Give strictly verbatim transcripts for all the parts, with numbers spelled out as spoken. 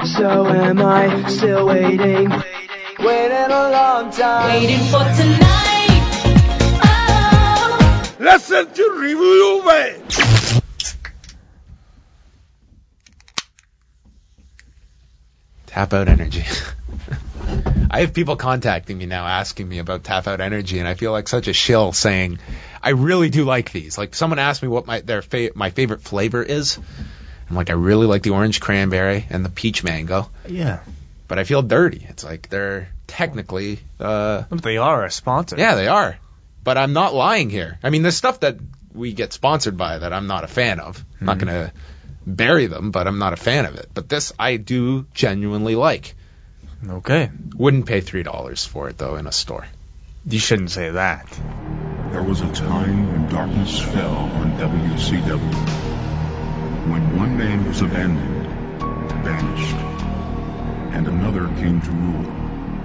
So am I, still waiting, waiting a long time, waiting for tonight. Oh. Listen to Review Away. Tap Out Energy. I have people contacting me now asking me about Tap Out Energy, and I feel like such a shill saying, I really do like these. Like, someone asked me what my their fa- my favorite flavor is. I'm like, I really like the orange cranberry and the peach mango. Yeah. But I feel dirty. It's like they're technically... Uh, but they are a sponsor. Yeah, they are. But I'm not lying here. I mean, there's stuff that we get sponsored by that I'm not a fan of. I'm mm-hmm. not going to bury them, but I'm not a fan of it. But this I do genuinely like. Okay. Wouldn't pay three dollars for it, though, in a store. You shouldn't say that. There was a time when darkness fell on W C W. When one man was abandoned, banished, and another came to rule.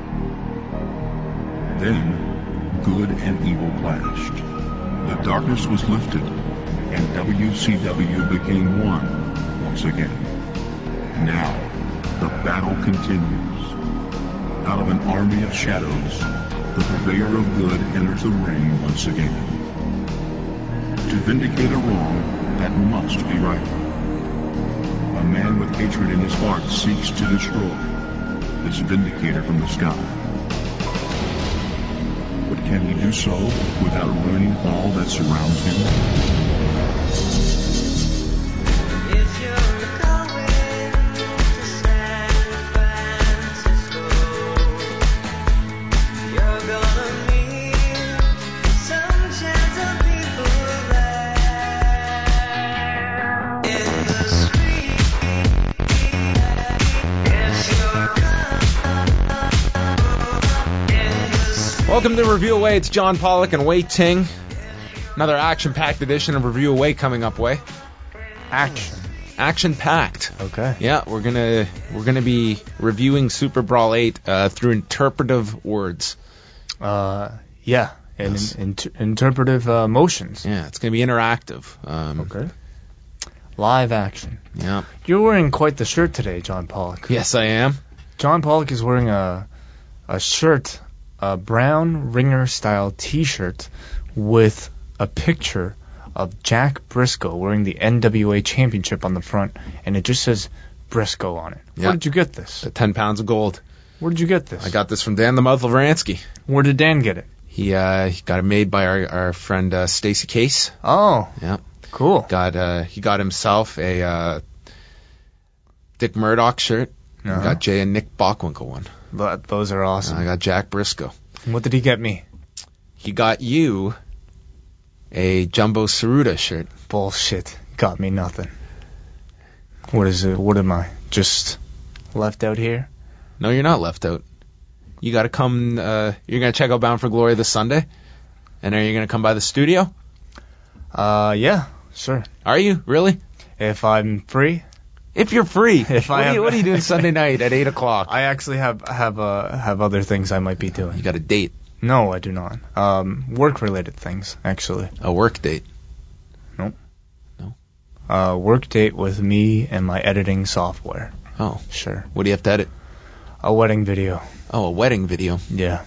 Then, good and evil clashed. The darkness was lifted, and W C W became one once again. Now, the battle continues. Out of an army of shadows, the purveyor of good enters the ring once again. To vindicate a wrong that must be right. A man with hatred in his heart seeks to destroy this vindicator from the sky. But can he do so without ruining all that surrounds him? Welcome to Review Away. It's John Pollock and Wei Ting. Another action-packed edition of Review Away coming up, Wei. Action. Action-packed. Okay. Yeah, we're gonna we're gonna be reviewing Super Brawl eight uh, through interpretive words. Uh, yeah, and yes. in, inter- interpretive uh, motions. Yeah, it's gonna be interactive. Um, okay. Live action. Yeah. You're wearing quite the shirt today, John Pollock. Yes, I am. John Pollock is wearing a a shirt. A brown ringer-style T-shirt with a picture of Jack Briscoe wearing the N W A Championship on the front, and it just says Briscoe on it. Yeah. Where did you get this? The ten pounds of gold. Where did you get this? I got this from Dan the Mouth Lavransky. Where did Dan get it? He uh, he got it made by our our friend uh, Stacy Case. Oh, yeah, cool. Got uh, he got himself a uh, Dick Murdoch shirt. Uh-huh. Got Jay and Nick Bockwinkel one. But those are awesome. I got Jack Briscoe. What did he get me? He got you a Jumbo Saruta shirt. Bullshit. Got me nothing. What is it? What am I? Just left out here? No, you're not left out. You got to come. Uh, you're gonna check out Bound for Glory this Sunday, and are you gonna come by the studio? Uh, yeah, sure. Are you really? If I'm free. If you're free, if what, I are have, you, what are you doing Sunday night at eight o'clock? I actually have have uh, have other things I might be doing. You got a date? No, I do not. Um, work-related things, actually. A work date? Nope. No. A work date with me and my editing software. Oh, sure. What do you have to edit? A wedding video. Oh, a wedding video. Yeah.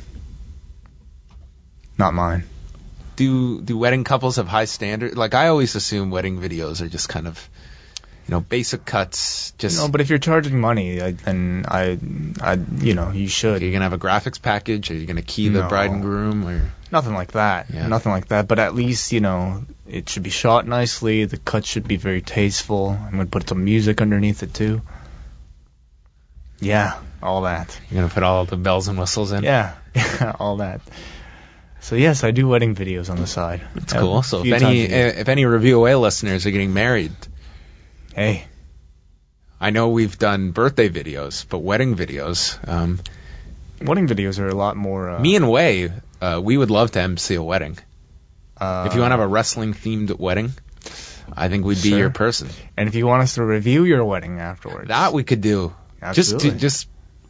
Not mine. Do do wedding couples have high standards? Like, I always assume wedding videos are just kind of, you know, basic cuts. Just no, but if you're charging money, I, then I, I, you know, you should. Are you gonna have a graphics package? Are you gonna key the no. bride and groom? Or nothing like that. Yeah. Nothing like that. But at least, you know, it should be shot nicely. The cut should be very tasteful. I'm gonna put some music underneath it too. Yeah, all that. You're gonna put all the bells and whistles in? Yeah, all that. So yes, I do wedding videos on the side. That's cool. Uh, so if any if any Review Away listeners are getting married, hey, I know we've done birthday videos, but wedding videos. Um, wedding videos are a lot more. Uh, me and Wei, uh, we would love to M C a wedding. Uh, if you want to have a wrestling themed wedding, I think we'd sure. be your person. And if you want us to review your wedding afterwards, that we could do. Absolutely. Just to, just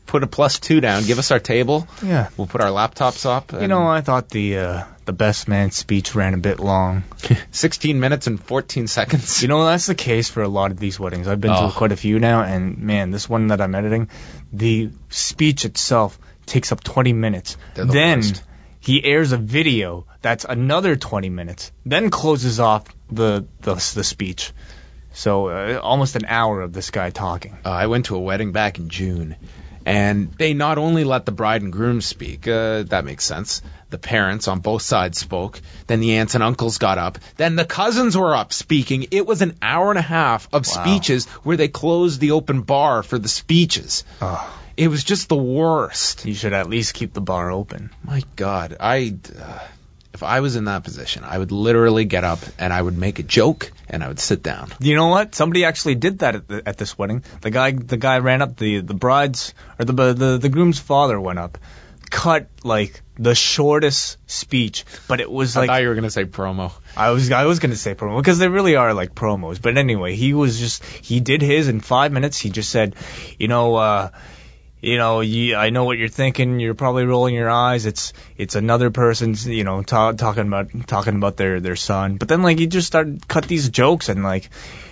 put a plus two down. Give us our table. Yeah. We'll put our laptops up. You know, I thought the uh, the best man speech ran a bit long. sixteen minutes and fourteen seconds. You know, that's the case for a lot of these weddings. I've been Oh. to quite a few now, and man, this one that I'm editing, the speech itself takes up twenty minutes. They're the Then worst. he airs a video that's another twenty minutes, then closes off the the, the speech. So uh, almost an hour of this guy talking. Uh, I went to a wedding back in June, and they not only let the bride and groom speak, uh, that makes sense. The parents on both sides spoke. Then the aunts and uncles got up. Then the cousins were up speaking. It was an hour and a half of Wow. speeches where they closed the open bar for the speeches. Oh, It was just the worst. you should at least keep the bar open. My God, I, uh, if I was in that position, I would literally get up and I would make a joke and I would sit down. You know what? Somebody actually did that at, the, at this wedding. The guy, the guy ran up. The the bride's or the the the groom's father went up, cut like the shortest speech, but it was I like thought you were gonna say promo. I was I was gonna say promo because they really are like promos. But anyway, he was just he did his in five minutes. He just said, you know, uh, you know, you, I know what you're thinking. You're probably rolling your eyes. It's it's another person's, you know, ta- talking about talking about their their son. But then like he just started cut these jokes and like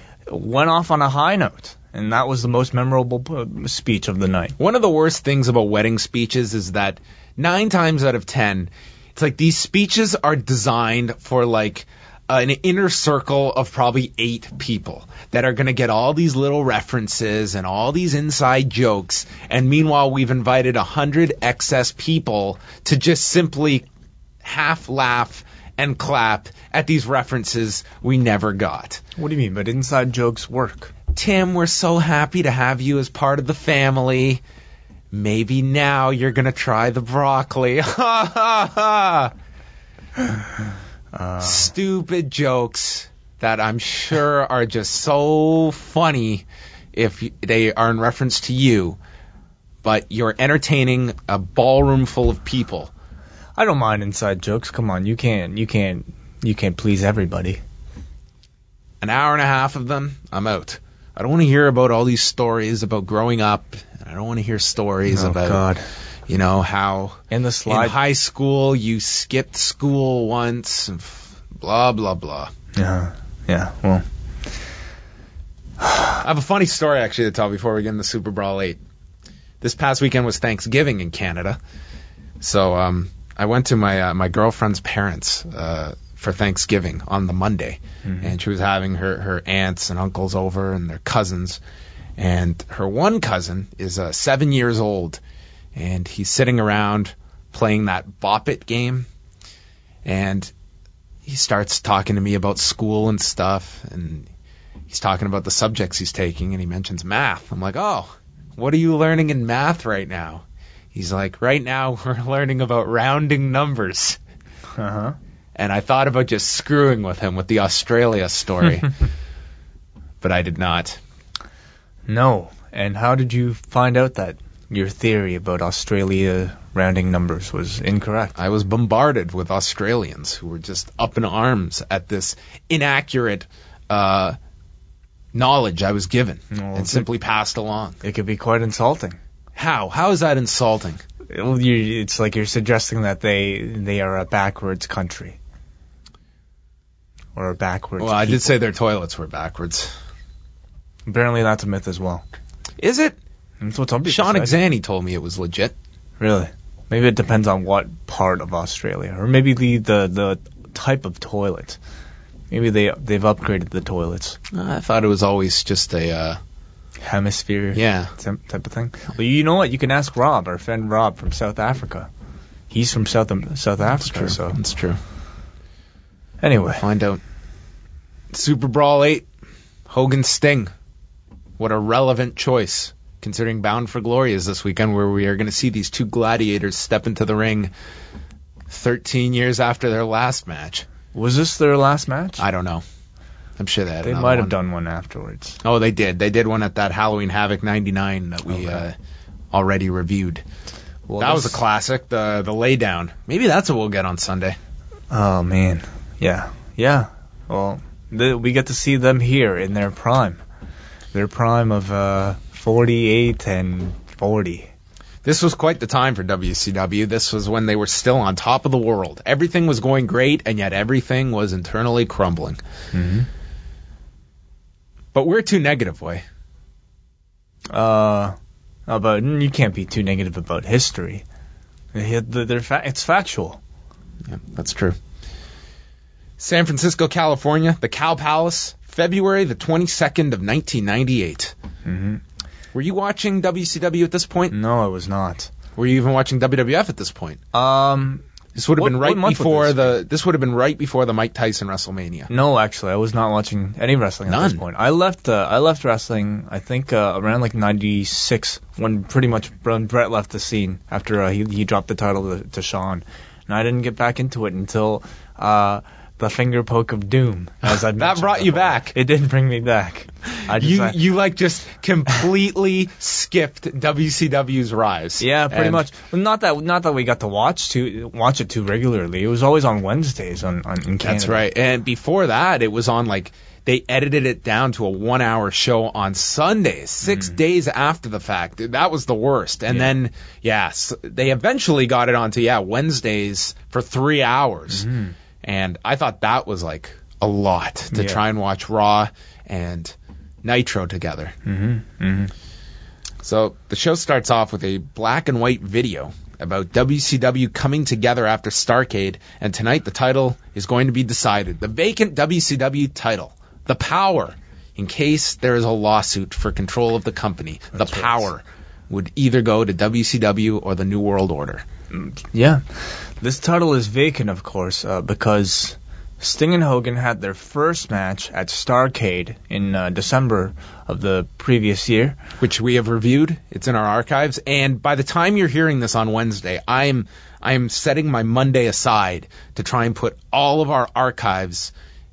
went off on a high note. And that was the most memorable p- speech of the night. One of the worst things about wedding speeches is that nine times out of ten, it's like these speeches are designed for like uh, an inner circle of probably eight people that are going to get all these little references and all these inside jokes. And meanwhile, we've invited a hundred excess people to just simply half laugh and clap at these references we never got. What do you mean? But inside jokes work. Tim, we're so happy to have you as part of the family. Maybe now you're going to try the broccoli. Ha ha ha. Uh, Stupid jokes that I'm sure are just so funny if they are in reference to you. But you're entertaining a ballroom full of people. I don't mind inside jokes. Come on, you can't you can't you can't please everybody. An hour and a half of them, I'm out. I don't want to hear about all these stories about growing up. I don't want to hear stories Oh, about, God. you know, how In the slide. in high school you skipped school once, and f- blah, blah, blah. Yeah. Yeah. Well. I have a funny story, actually, to tell before we get into Super Brawl eight. This past weekend was Thanksgiving in Canada. So um, I went to my uh, my girlfriend's parents uh, for Thanksgiving on the Monday. Mhm. And she was having her, her aunts and uncles over and their cousins. And her one cousin is uh, seven years old. And he's sitting around playing that Bop It game. And he starts talking to me about school and stuff. And he's talking about the subjects he's taking. And he mentions math. I'm like, oh, what are you learning in math right now? He's like, right now we're learning about rounding numbers. Uh huh. And I thought about just screwing with him with the Australia story. But I did not. No. And how did you find out that your theory about Australia rounding numbers was incorrect? I was bombarded with Australians who were just up in arms at this inaccurate uh, knowledge I was given No, and it's- simply passed along. It could be quite insulting. How? How is that insulting? Well, you- It's like you're suggesting that they they are a backwards country. Or a backwards Well, I did people. say their toilets were backwards. Apparently that's a myth as well. Is it? That's what some people Sean say. Exani told me it was legit. Really? Maybe it depends on what part of Australia, or maybe the the, the type of toilet. Maybe they they've upgraded the toilets. I thought it was always just a, uh, Hemisphere. yeah. Type type of thing. Well, you know what? You can ask Rob, our friend Rob from South Africa. He's from South South That's Africa. true. So That's true. anyway, Find out. Super Brawl eight, Hogan Sting. What a relevant choice, considering Bound for Glory is this weekend, where we are going to see these two gladiators step into the ring thirteen years after their last match. was this their last match? I don't know. I'm sure they had they another might have one. done one afterwards. Oh, they did. They did one at that Halloween Havoc ninety-nine that we Okay. uh, already reviewed. Well, that was a this- classic, the the laydown. Maybe that's what we'll get on Sunday. Oh man, yeah, yeah. Well, the, we get to see them here in their prime, their prime of uh, forty-eight and forty. This was quite the time for W C W. This was when they were still on top of the world. Everything was going great, and yet everything was internally crumbling. Mm-hmm. But we're too negative, way. Uh, about you can't be too negative about history. They're, they're fa- it's factual. Yeah, that's true. San Francisco, California, the Cow Palace, February the twenty-second of nineteen ninety-eight. Mm-hmm. Were you watching W C W at this point? No, I was not. Were you even watching W W F at this point? Um, This would have What- been what right month would before this the. This would have been right before the Mike Tyson WrestleMania. no, actually, I was not watching any wrestling at this None. point. I left. Uh, I left wrestling. I think uh, around like ninety-six, when pretty much when Brett left the scene after uh, he he dropped the title to, to Shawn, and I didn't get back into it until uh, the finger poke of doom. As I That brought you back. It did bring me back. I just, You I- you like just completely skipped W C W's rise. Yeah, pretty And much. Well, not that not that we got to watch to watch it too regularly. It was always on Wednesdays on, on in Canada. That's right. And before that, it was on like they edited it down to a one-hour show on Sundays, six days after the fact. That was the worst. And Yeah. then, yes, they eventually got it onto yeah Wednesdays for three hours. And I thought that was like a lot to Yeah. try and watch Raw and Nitro together. Mm-hmm. Mm-hmm. So the show starts off with a black and white video about W C W coming together after Starrcade, and tonight the title is going to be decided. The vacant W C W title, the power, in case there is a lawsuit for control of the company, That's the right. power would either go to W C W or the New World Order. Yeah, this title is vacant, of course, uh, because Sting and Hogan had their first match at Starrcade in uh, December of the previous year. Which we have reviewed. It's in our archives. And by the time you're hearing this on Wednesday, I'm I'm setting my Monday aside to try and put all of our archives,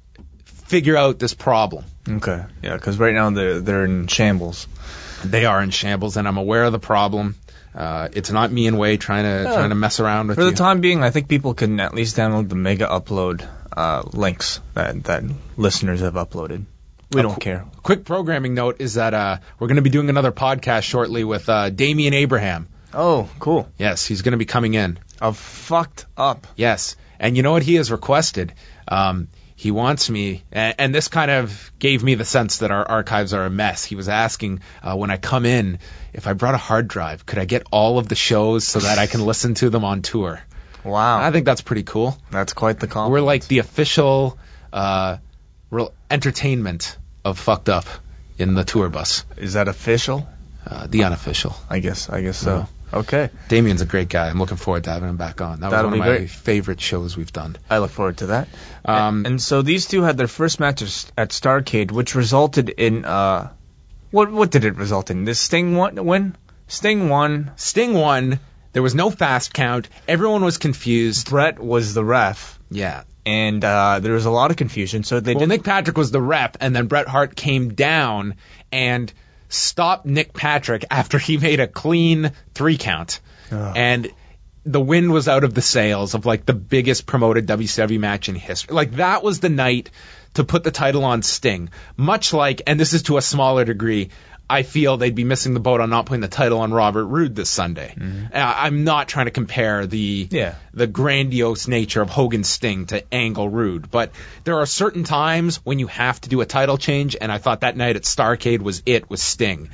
figure out this problem. Okay. Yeah, because right now they're they're in shambles. They are in shambles, and I'm aware of the problem. Uh, it's not me and Wei trying to Yeah. trying to mess around with For you. the time being, I think people can at least download the mega upload uh, links that that listeners have uploaded. We A don't qu- care. Quick programming note is that uh, we're going to be doing another podcast shortly with uh, Damian Abraham. Oh, cool. Yes, he's going to be coming in. A fucked up. Yes, and you know what he has requested? Um, he wants me, and, and this kind of gave me the sense that our archives are a mess. He was asking uh, when I come in if I brought a hard drive, could I get all of the shows so that I can listen to them on tour? Wow. I think that's pretty cool. That's quite the compliment. We're like the official uh, real entertainment of Fucked Up in the tour bus. Is that official? Uh, the unofficial. I guess. I guess so. No. Okay. Damien's a great guy. I'm looking forward to having him back on. That was That'll one of be my great. favorite shows we've done. I look forward to that. Um, and, and so these two had their first matches at Starrcade, which resulted in uh, what what did it result in? This Sting won, win? Sting won. Sting won. There was no fast count. Everyone was confused. Brett was the ref, Yeah. and uh, there was a lot of confusion. So they Well, did. Nick Patrick was the rep, and then Bret Hart came down and stopped Nick Patrick after he made a clean three count. Ugh. And the wind was out of the sails of like the biggest promoted W C W match in history. Like that was the night to put the title on Sting. Much like, and this is to a smaller degree, I feel they'd be missing the boat on not putting the title on Robert Roode this Sunday. Uh, I'm not trying to compare the Yeah. the grandiose nature of Hogan Sting to Angle Roode, but there are certain times when you have to do a title change, and I thought that night at Starrcade was it with Sting.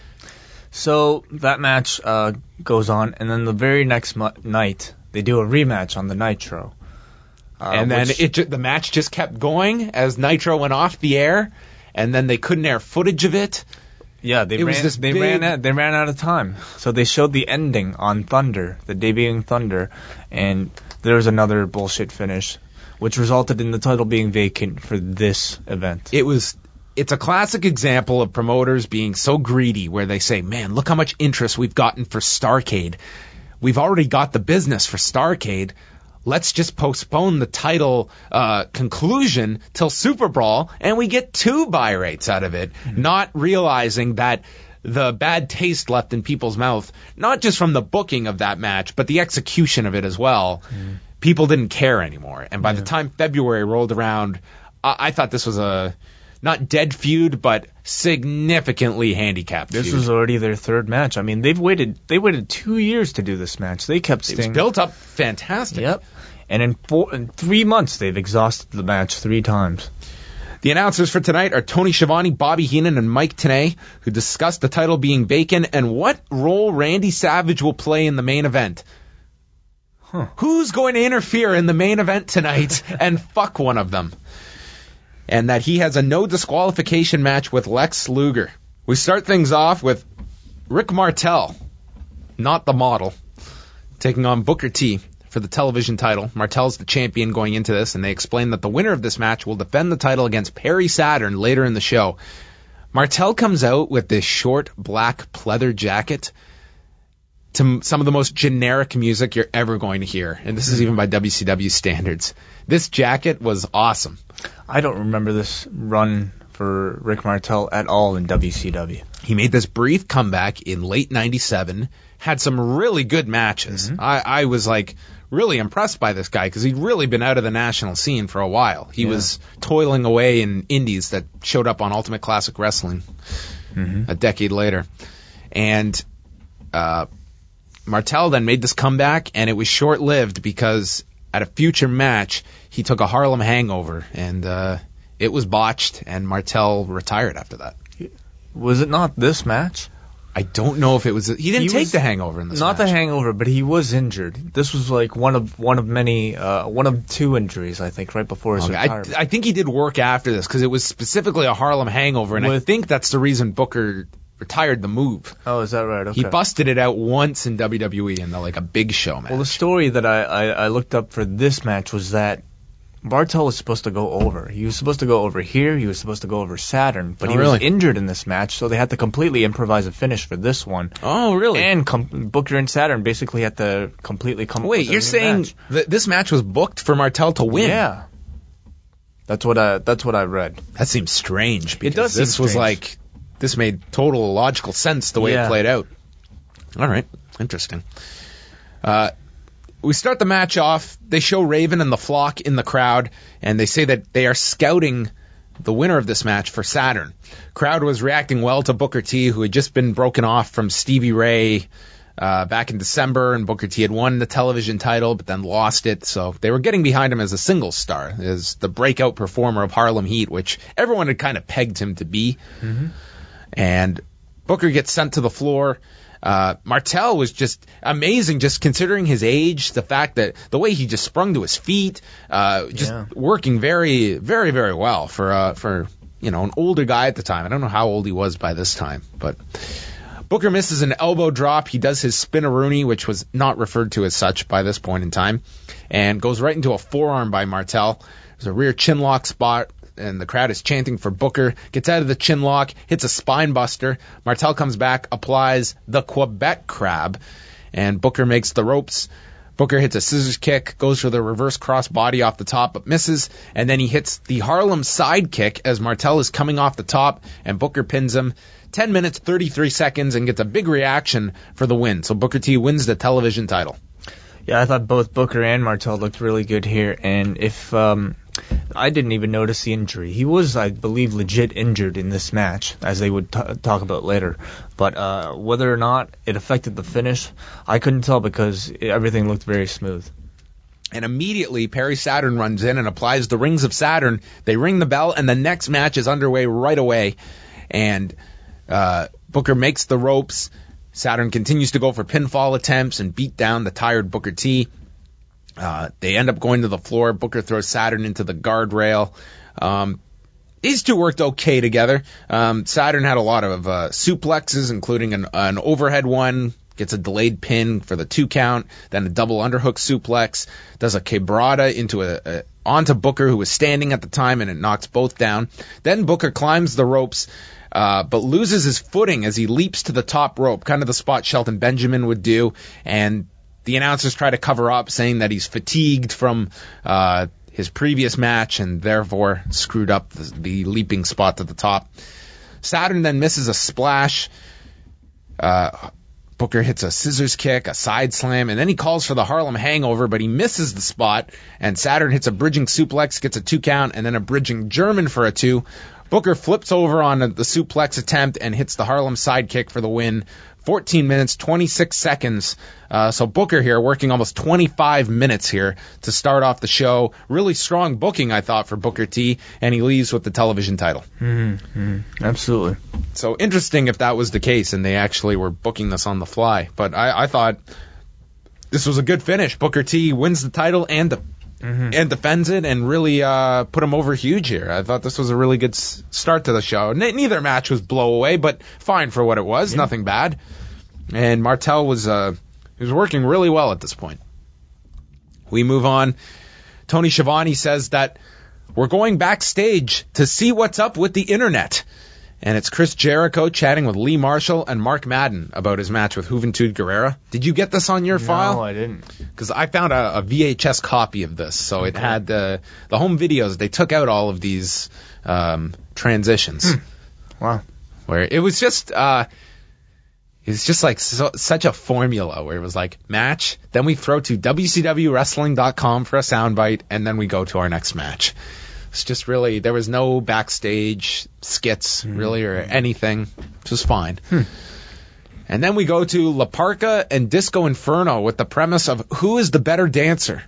So that match uh, goes on, and then the very next mo- night they do a rematch on the Nitro. Uh, and then which- it ju- the match just kept going as Nitro went off the air, and then they couldn't air footage of it. Yeah, they It was ran. this they big- ran out. They ran out of time, so they showed the ending on Thunder, the debuting Thunder, and there was another bullshit finish, which resulted in the title being vacant for this event. It was it's a classic example of promoters being so greedy where they say, man, look how much interest we've gotten for Starrcade. We've already got the business for Starrcade. Let's just postpone the title uh, conclusion till Super Brawl, and we get two buy rates out of it, not realizing that the bad taste left in people's mouth, not just from the booking of that match, but the execution of it as well. People didn't care anymore. And by the time February rolled around, I, I thought this was a not dead feud, but significantly handicapped This feud. was already their third match. I mean, they've waited they waited two years to do this match. They kept It was Sting. built up fantastic. Yep. And in four, in three months, they've exhausted the match three times. The announcers for tonight are Tony Schiavone, Bobby Heenan, and Mike Tenay, who discussed the title being vacant and what role Randy Savage will play in the main event. Huh. Who's going to interfere in the main event tonight and fuck one of them? And that he has a no disqualification match with Lex Luger. We start things off with Rick Martel, not the model, taking on Booker T for the television title. Martel's the champion going into this, and they explain that the winner of this match will defend the title against Perry Saturn later in the show. Martel comes out with this short black pleather jacket to some of the most generic music you're ever going to hear, and this is even by W C W standards. This jacket was awesome. I don't remember this run for Rick Martel at all in W C W. He made this brief comeback in late ninety-seven, had some really good matches. Mm-hmm. I, I was like really impressed by this guy because he'd really been out of the national scene for a while. He Yeah. was toiling away in indies that showed up on Ultimate Classic Wrestling Mm-hmm. a decade later. And uh, Martel then made this comeback, and it was short-lived because at a future match, he took a Harlem Hangover, and uh, it was botched, and Martel retired after that. Was it not this match? I don't know if it was. He didn't He take was- the Hangover in this Not match. the hangover, but he was injured. This was like one of one of many, uh, one of two injuries, I think, right before his Okay, I, retirement. I think he did work after this because it was specifically a Harlem Hangover, and I With- think that's the reason Booker retired the move. oh, is that right? Okay. He busted it out once in W W E in the, like a Big Show match. Well, the story that I, I, I looked up for this match was that Bartel was supposed to go over. He was supposed to go over here. He was supposed to go over Saturn, but Oh, he was really? injured in this match, so they had to completely improvise a finish for this one. oh, really? And com- Booker and Saturn basically had to completely come. up Wait, with a you're new saying match. that this match was booked for Martel to win? Yeah. That's what I. That's what I read. That seems strange. Because does seem This was strange. like this made total logical sense the way it Yeah. played out. All right, interesting. Uh, we start the match off. They show Raven and the Flock in the crowd, and they say that they are scouting the winner of this match for Saturn. Crowd was reacting well to Booker T, who had just been broken off from Stevie Ray uh, back in December, and Booker T had won the television title, but then lost it. So they were getting behind him as a singles star, as the breakout performer of Harlem Heat, which everyone had kind of pegged him to be. Mm-hmm. And Booker gets sent to the floor. Uh, Martel was just amazing, just considering his age, the fact that the way he just sprung to his feet, uh, just Yeah. working very, very, very well for uh, for you know an older guy at the time. I don't know how old he was by this time, but Booker misses an elbow drop. He does his spinneroonie, which was not referred to as such by this point in time, and goes right into a forearm by Martel. There's a rear chinlock spot, and the crowd is chanting for Booker. Gets out of the chinlock, hits a spine buster. Martel comes back, applies the Quebec crab, and Booker makes the ropes. Booker hits a scissors kick, goes for the reverse cross body off the top, but misses, and then he hits the Harlem side kick as Martel is coming off the top, and Booker pins him. ten minutes, thirty-three seconds, and gets a big reaction for the win. So Booker T wins the television title. Yeah, I thought both Booker and Martel looked really good here, and if um, I didn't even notice the injury. He was, I believe, legit injured in this match, as they would t- talk about later. But uh, whether or not it affected the finish, I couldn't tell because everything looked very smooth. And immediately, Perry Saturn runs in and applies the Rings of Saturn. They ring the bell, and the next match is underway right away. And uh, Booker makes the ropes. Saturn continues to go for pinfall attempts and beat down the tired Booker T. Uh, they end up going to the floor. Booker throws Saturn into the guardrail. Um, these two worked okay together. Um, Saturn had a lot of uh, suplexes, including an, an overhead one. Gets a delayed pin for the two count, then a double underhook suplex. Does a quebrada into a, a onto Booker, who was standing at the time, and it knocks both down. Then Booker climbs the ropes. Uh, but loses his footing as he leaps to the top rope, kind of the spot Shelton Benjamin would do, and the announcers try to cover up, saying that he's fatigued from uh, his previous match and therefore screwed up the, the leaping spot to the top. Saturn then misses a splash. Uh, Booker hits a scissors kick, a side slam, and then he calls for the Harlem Hangover, but he misses the spot, and Saturn hits a bridging suplex, gets a two count, and then a bridging German for a two. Booker flips over on the suplex attempt and hits the Harlem sidekick for the win. fourteen minutes, twenty-six seconds. Uh, so Booker here working almost twenty-five minutes here to start off the show. Really strong booking, I thought, for Booker T, and he leaves with the television title. Mm-hmm. Absolutely. So interesting if that was the case and they actually were booking this on the fly. But I, I thought this was a good finish. Booker T wins the title and the Mm-hmm. and defends it and really uh, put him over huge here. I thought this was a really good s- start to the show. N- neither match was blow away, but fine for what it was. Yeah. Nothing bad. And Martel was uh, he was working really well at this point. We move on. Tony Schiavone says that we're going backstage to see what's up with the internet. And it's Chris Jericho chatting with Lee Marshall and Mark Madden about his match with Juventud Guerrera. Did you get this on your no, file? No, I didn't. Because I found a, a V H S copy of this. So okay. It had the the home videos. They took out all of these um, transitions. Hmm. Wow. Where it was just... Uh, It's just like so, such a formula where it was like match, then we throw to W C W wrestling dot com for a soundbite, and then we go to our next match. It's just really, there was no backstage skits really or anything. It was fine. Hmm. And then we go to La Parka and Disco Inferno with the premise of who is the better dancer.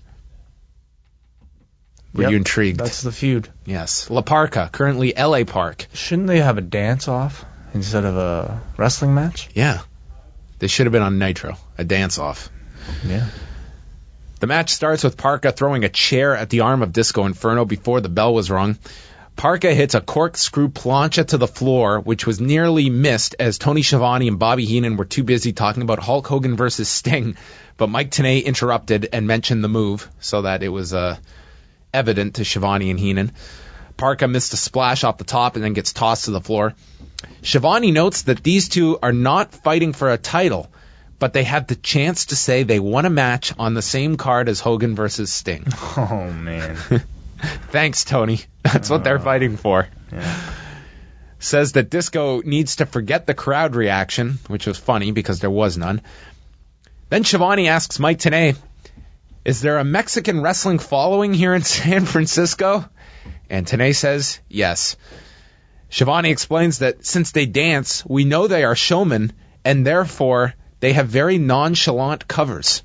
Were yep, you intrigued? That's the feud. Yes. La Parka, currently L A Park. Shouldn't they have a dance-off instead of a wrestling match? Yeah. They should have been on Nitro, a dance-off. Yeah. The match starts with Parka throwing a chair at the arm of Disco Inferno before the bell was rung. Parka hits a corkscrew plancha to the floor, which was nearly missed as Tony Schiavone and Bobby Heenan were too busy talking about Hulk Hogan versus Sting. But Mike Tenay interrupted and mentioned the move so that it was uh, evident to Schiavone and Heenan. Parka missed a splash off the top and then gets tossed to the floor. Schiavone notes that these two are not fighting for a title, but they have the chance to say they won a match on the same card as Hogan versus Sting. Oh, man. Thanks, Tony. That's what they're fighting for. Yeah. Says that Disco needs to forget the crowd reaction, which was funny because there was none. Then Schiavone asks Mike Tenay, is there a Mexican wrestling following here in San Francisco? And Tenay says, yes. Schiavone explains that since they dance, we know they are showmen, and therefore they have very nonchalant covers.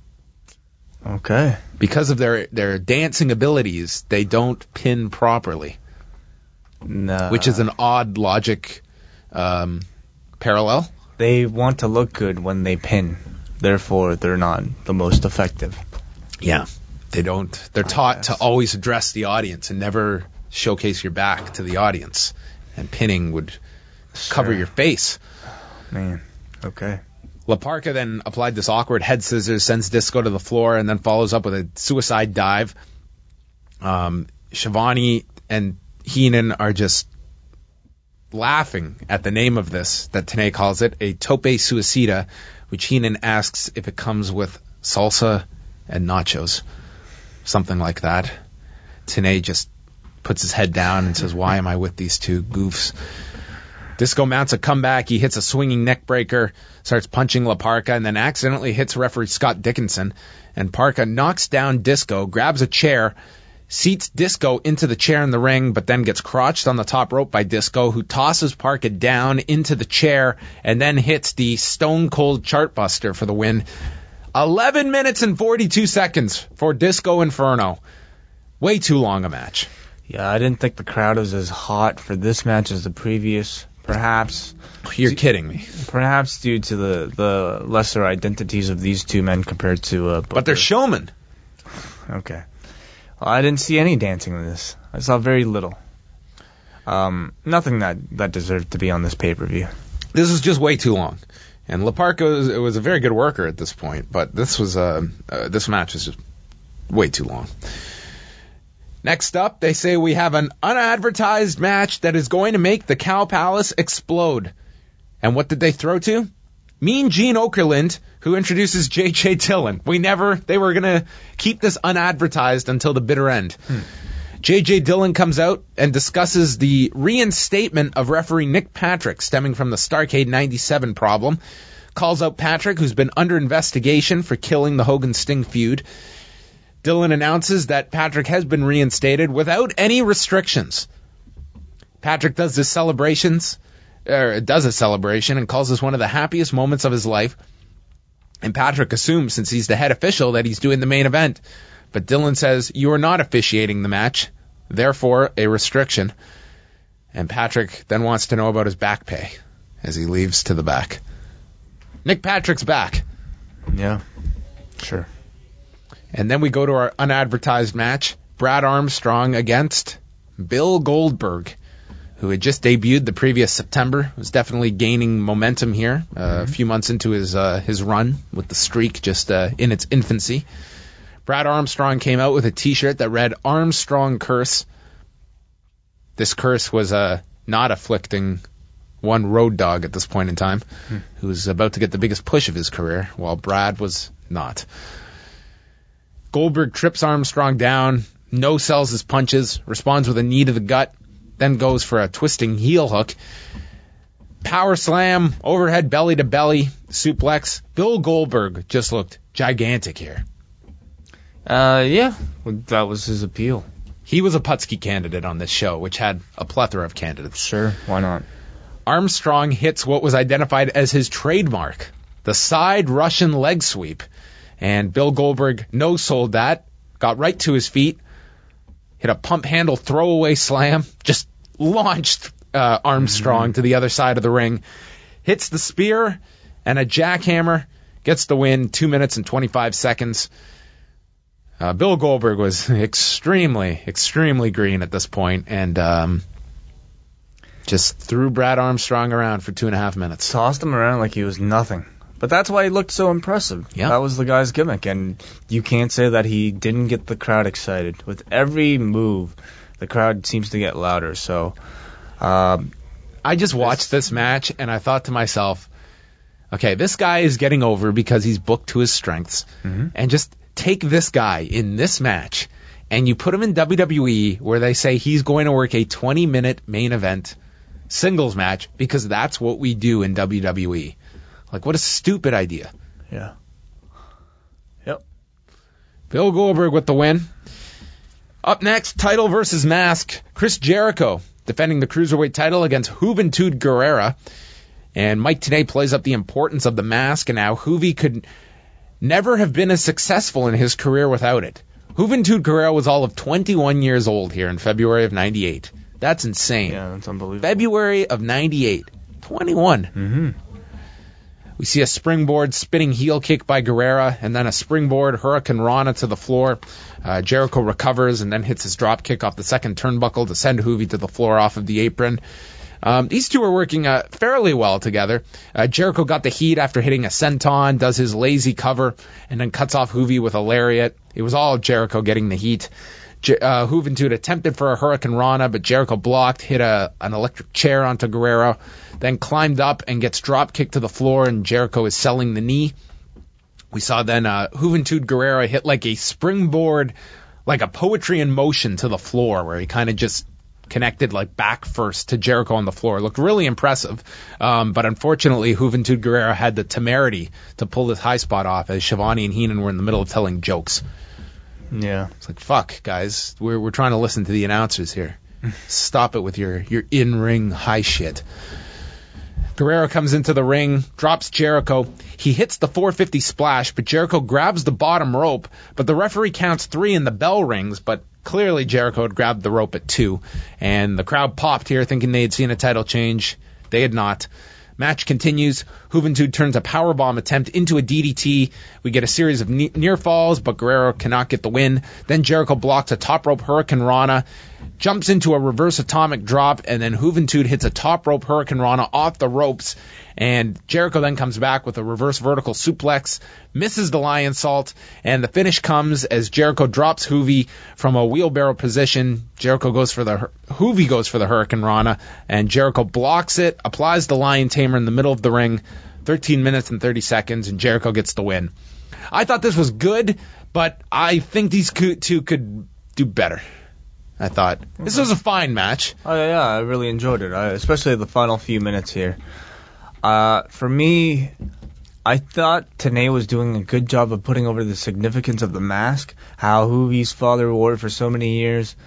Okay. Because of their, their dancing abilities, they don't pin properly. Nah. Which is an odd logic um, parallel. They want to look good when they pin. Therefore, they're not the most effective. Yeah. They don't. They're taught to always address the audience and never showcase your back to the audience. And pinning would sure. cover your face. Man. Okay. La Parka then applied this awkward head scissors, sends Disco to the floor, and then follows up with a suicide dive. Um, Schiavone and Heenan are just laughing at the name of this, that Tenay calls it, a tope suicida, which Heenan asks if it comes with salsa and nachos. Something like that. Tenay just puts his head down and says, why am I with these two goofs? Disco mounts a comeback. He hits a swinging neck breaker, starts punching La Parka, and then accidentally hits referee Scott Dickinson. And Parka knocks down Disco, grabs a chair, seats Disco into the chair in the ring, but then gets crotched on the top rope by Disco, who tosses Parka down into the chair and then hits the Stone Cold Chartbuster for the win. eleven minutes and forty-two seconds for Disco Inferno. Way too long a match. Yeah, I didn't think the crowd was as hot for this match as the previous. Perhaps. You're kidding me. Perhaps due to the, the lesser identities of these two men compared to... Uh, but they're showmen. Okay. Well, I didn't see any dancing in this. I saw very little. Um, nothing that, that deserved to be on this pay-per-view. This was just way too long. And La Parka was, it was a very good worker at this point, but this was uh, uh, this match was just way too long. Next up, they say we have an unadvertised match that is going to make the Cow Palace explode. And what did they throw to? Mean Gene Okerlund, who introduces J J Dillon. We never, they were going to keep this unadvertised until the bitter end. Hmm. J J Dillon comes out and discusses the reinstatement of referee Nick Patrick stemming from the Starrcade ninety-seven problem. Calls out Patrick, who's been under investigation for killing the Hogan-Sting feud. Dillon announces that Patrick has been reinstated without any restrictions. Patrick does this celebrations, or does a celebration and calls this one of the happiest moments of his life. And Patrick assumes, since he's the head official, that he's doing the main event. But Dylan says, you are not officiating the match, therefore a restriction. And Patrick then wants to know about his back pay as he leaves to the back. Nick Patrick's back. Yeah, sure. And then we go to our unadvertised match. Brad Armstrong against Bill Goldberg, who had just debuted the previous September. Was definitely gaining momentum here, uh, mm-hmm. a few months into his uh, his run with the streak just uh, in its infancy. Brad Armstrong came out with a T-shirt that read Armstrong Curse. This curse was uh, not afflicting one Road Dogg at this point in time, hmm. who was about to get the biggest push of his career, while Brad was not. Goldberg trips Armstrong down, no-sells his punches, responds with a knee to the gut, then goes for a twisting heel hook. Power slam, overhead belly-to-belly, suplex. Bill Goldberg just looked gigantic here. Uh, yeah, that was his appeal. He was a Putski candidate on this show, which had a plethora of candidates. Sure, why not? Armstrong hits what was identified as his trademark, the side Russian leg sweep. And Bill Goldberg no-sold that, got right to his feet, hit a pump handle throwaway slam, just launched uh, Armstrong mm-hmm. to the other side of the ring, hits the spear and a jackhammer, gets the win, two minutes and twenty-five seconds. Uh, Bill Goldberg was extremely, extremely green at this point, and um, just threw Brad Armstrong around for two and a half minutes. Tossed him around like he was nothing. But that's why he looked so impressive. Yep. That was the guy's gimmick, and you can't say that he didn't get the crowd excited. With every move, the crowd seems to get louder. So, um, I just watched this match, and I thought to myself, okay, this guy is getting over because he's booked to his strengths. Mm-hmm. And just take this guy in this match, and you put him in W W E, where they say he's going to work a twenty-minute main event singles match, because that's what we do in W W E. Like, what a stupid idea. Yeah. Yep. Bill Goldberg with the win. Up next, title versus mask. Chris Jericho defending the Cruiserweight title against Juventud Guerrera. And Mike Tenay plays up the importance of the mask and how Juvi could never have been as successful in his career without it. Juventud Guerrera was all of twenty-one years old here in February of ninety-eight. That's insane. Yeah, that's unbelievable. February of ninety-eight. twenty-one. Mm-hmm. We see a springboard spinning heel kick by Guerrera, and then a springboard Hurricane Rana to the floor. Uh, Jericho recovers and then hits his drop kick off the second turnbuckle to send Juvi to the floor off of the apron. Um, these two are working uh, fairly well together. Uh, Jericho got the heat after hitting a senton, does his lazy cover, and then cuts off Juvi with a lariat. It was all Jericho getting the heat. Je- uh, Juventud attempted for a Hurricane Rana, but Jericho blocked, hit a, an electric chair onto Guerrero, then climbed up and gets drop kicked to the floor, and Jericho is selling the knee. We saw then uh, Juventud Guerrero hit like a springboard, like a poetry in motion to the floor, where he kind of just connected like back first to Jericho on the floor. It looked really impressive, um, but unfortunately Juventud Guerrero had the temerity to pull this high spot off as Shivani and Heenan were in the middle of telling jokes. Yeah. It's like, fuck, guys. We're we're trying to listen to the announcers here. Stop it with your, your in-ring high shit. Guerrero comes into the ring, drops Jericho. He hits the four fifty splash, but Jericho grabs the bottom rope, but the referee counts three and the bell rings, but clearly Jericho had grabbed the rope at two, and the crowd popped here thinking they had seen a title change. They had not. Match continues. Juventud turns a powerbomb attempt into a D D T. We get a series of ne- near falls, but Guerrero cannot get the win. Then Jericho blocks a top rope Hurricane Rana, jumps into a reverse atomic drop, and then Juventud hits a top rope Hurricane Rana off the ropes. And Jericho then comes back with a reverse vertical suplex, misses the lion salt, and the finish comes as Jericho drops Juvi from a wheelbarrow position. Jericho goes for the Juvi goes for the Hurricane Rana, and Jericho blocks it, applies the lion tamer in the middle of the ring. thirteen minutes and thirty seconds, and Jericho gets the win. I thought this was good, but I think these two could do better. I thought this was a fine match. Oh yeah, I really enjoyed it, I, especially the final few minutes here. Uh, for me, I thought Tenay was doing a good job of putting over the significance of the mask, how Juvi's father wore it for so many years.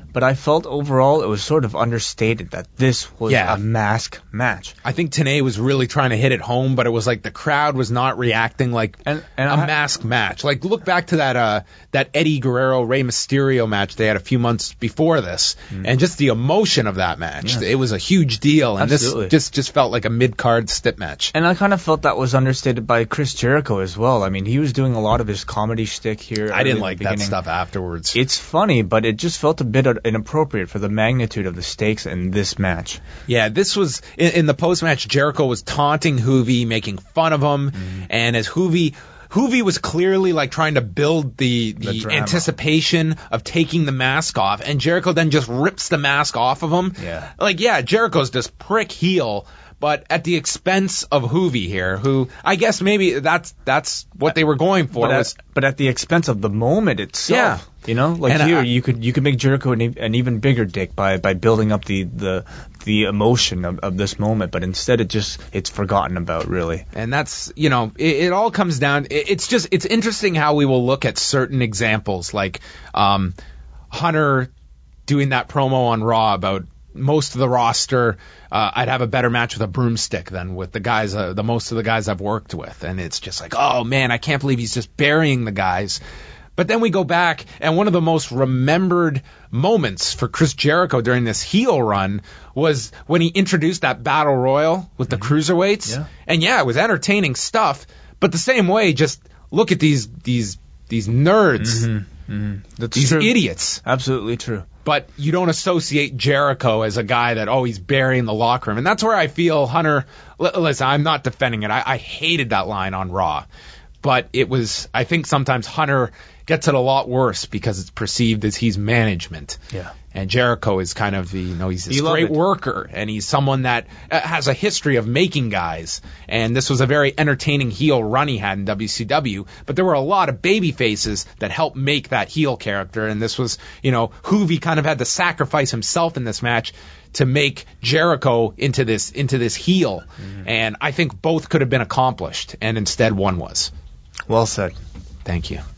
but I felt overall it was sort of understated that this was Yeah. a mask match. I think Tenay was really trying to hit it home, but it was like the crowd was not reacting like And- and a I- mask match. Like look back to that uh that Eddie Guerrero Rey Mysterio match they had a few months before this, and just the emotion of that match. Yeah. It was a huge deal, and Absolutely. this just just felt like a mid card stip match. And I kind of felt that was understated by Chris Jericho as well. I mean, he was doing a lot of his comedy shtick here. I early didn't in the like that beginning. stuff afterwards. It's funny, but it just felt a bit inappropriate for the magnitude of the stakes in this match. Yeah, this was in, in the post match. Jericho was taunting Hoovy, making fun of him, and as Hoovy. Hoovy was clearly like trying to build the, the, The drama. anticipation of taking the mask off, and Jericho then just rips the mask off of him. Yeah. Like, yeah, Jericho's this prick heel, but at the expense of Hoovy here, who I guess maybe that's that's what they were going for. But was, at, but at the expense of the moment itself. Yeah. You know, like And here, I- you could you could make Jericho an, e- an even bigger dick by, by building up the the, the emotion of, of this moment, but instead it just it's forgotten about really. And that's, you know, it, it all comes down, it, it's just, it's interesting how we will look at certain examples, like um, Hunter doing that promo on Raw about most of the roster, uh, I'd have a better match with a broomstick than with the guys, uh, the most of the guys I've worked with. And it's just like, oh man, I can't believe he's just burying the guys. But then we go back, and one of the most remembered moments for Chris Jericho during this heel run was when he introduced that battle royal with the cruiserweights. Yeah. And yeah, it was entertaining stuff. But the same way, just look at these these these nerds, That's these true. idiots. Absolutely true. But you don't associate Jericho as a guy that, oh, he's burying the locker room. And that's where I feel Hunter, l- listen, I'm not defending it. I, I hated that line on Raw. But it was, I think sometimes Hunter gets it a lot worse because it's perceived as he's management. Yeah. And Jericho is kind of the, you know, he's this You love great it. worker, and he's someone that uh, has a history of making guys. And this was a very entertaining heel run he had in W C W. But there were a lot of baby faces that helped make that heel character. And this was, you know, Hoovy kind of had to sacrifice himself in this match to make Jericho into this into this heel. Mm-hmm. And I think both could have been accomplished, and instead one was. Well said. Thank you.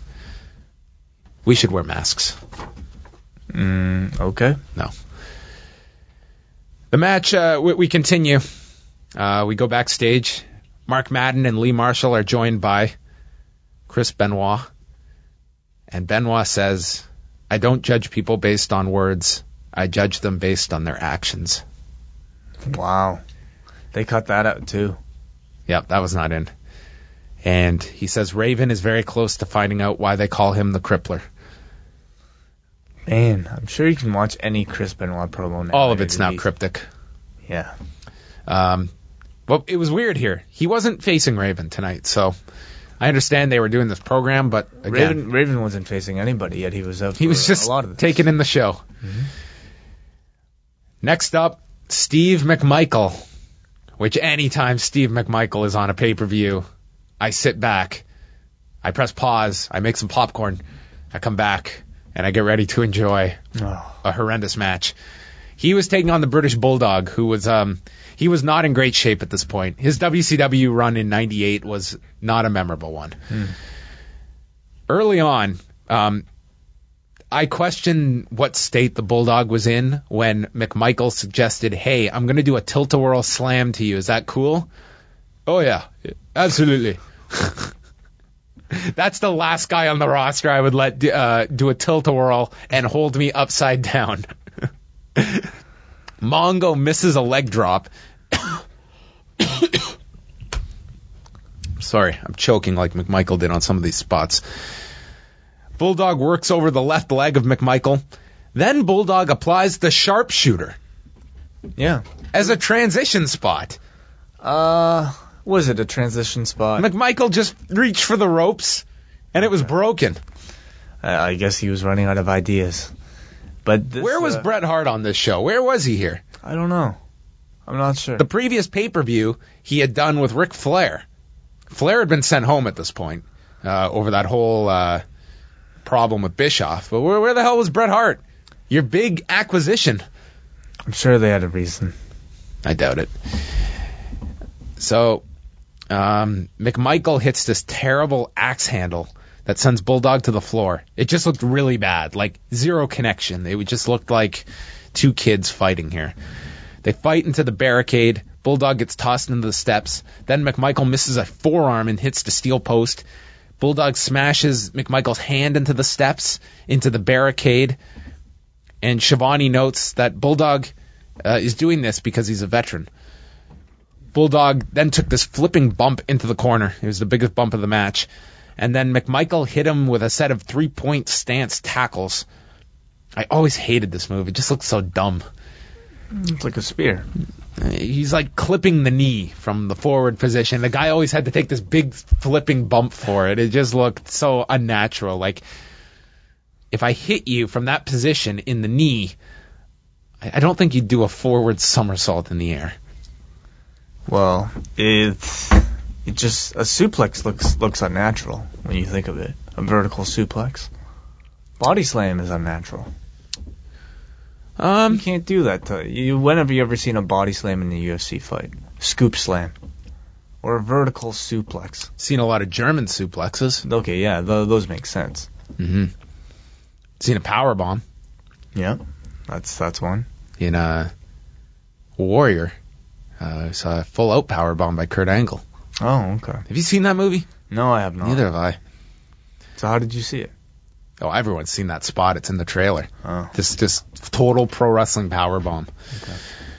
We should wear masks. Mm, okay. No. The match, uh, we, we continue. Uh, we go backstage. Mark Madden and Lee Marshall are joined by Chris Benoit. And Benoit says, I don't judge people based on words. I judge them based on their actions. Wow. They cut that out too. Yep, that was not in. And he says Raven is very close to finding out why they call him the Crippler. Man, I'm sure you can watch any Chris Benoit promo now. All of and it's it'll now be- cryptic. Yeah. Um, well, it was weird here. He wasn't facing Raven tonight, so I understand they were doing this program, but again, Raven Raven wasn't facing anybody yet. He was out he for was just a lot of this. taking in the show. Next up, Steve McMichael, which anytime Steve McMichael is on a pay-per-view, I sit back, I press pause, I make some popcorn, I come back, and I get ready to enjoy Oh. a horrendous match. He was taking on the British Bulldog, who was um he was not in great shape at this point. His W C W run in ninety-eight was not a memorable one. Early on, um, I questioned what state the Bulldog was in when McMichael suggested, hey, I'm going to do a tilt-a-whirl slam to you. Is that cool? Oh, yeah. Absolutely. That's the last guy on the roster I would let uh, do a tilt-a-whirl and hold me upside down. Mongo misses a leg drop. Sorry, I'm choking like McMichael did on some of these spots. Bulldog works over the left leg of McMichael. Then Bulldog applies the sharpshooter Yeah. as a transition spot. Uh, was it a transition spot? McMichael just reached for the ropes, and it was broken. I I guess he was running out of ideas. But this, Where was uh, Bret Hart on this show? Where was he here? I don't know. I'm not sure. The previous pay-per-view he had done with Ric Flair. Flair had been sent home at this point uh, over that whole uh, problem with Bischoff. But where, where the hell was Bret Hart? Your big acquisition. I'm sure they had a reason. I doubt it. So, um, McMichael hits this terrible axe handle that sends Bulldog to the floor. It just looked really bad, like zero connection. It just looked like two kids fighting here. They fight into the barricade. Bulldog gets tossed into the steps. Then McMichael misses a forearm and hits the steel post. Bulldog smashes McMichael's hand into the steps, into the barricade. And Schiavone notes that Bulldog uh, is doing this because he's a veteran. Bulldog then took this flipping bump into the corner. It was the biggest bump of the match. And then McMichael hit him with a set of three-point stance tackles. I always hated this move. It just looked so dumb. It's like a spear. He's like clipping the knee from the forward position. The guy always had to take this big flipping bump for it. It just looked so unnatural. Like, if I hit you from that position in the knee, I, I don't think you'd do a forward somersault in the air. Well, it's it just a suplex looks looks unnatural when you think of it. A vertical suplex. Body slam is unnatural. Um, You can't do that. To, you, when have you ever seen a body slam in a U F C fight? Scoop slam. Or a vertical suplex. Seen a lot of German suplexes. Okay, yeah, th- those make sense. Mm-hmm. Seen a power bomb Yeah, that's that's one. in a Warrior. Uh, saw a full out power bomb by Kurt Angle. Oh, okay. Have you seen that movie? No, I have not. Neither have I. So how did you see it? Oh, everyone's seen that spot. It's in the trailer. Oh. This just total pro wrestling power bomb. Okay.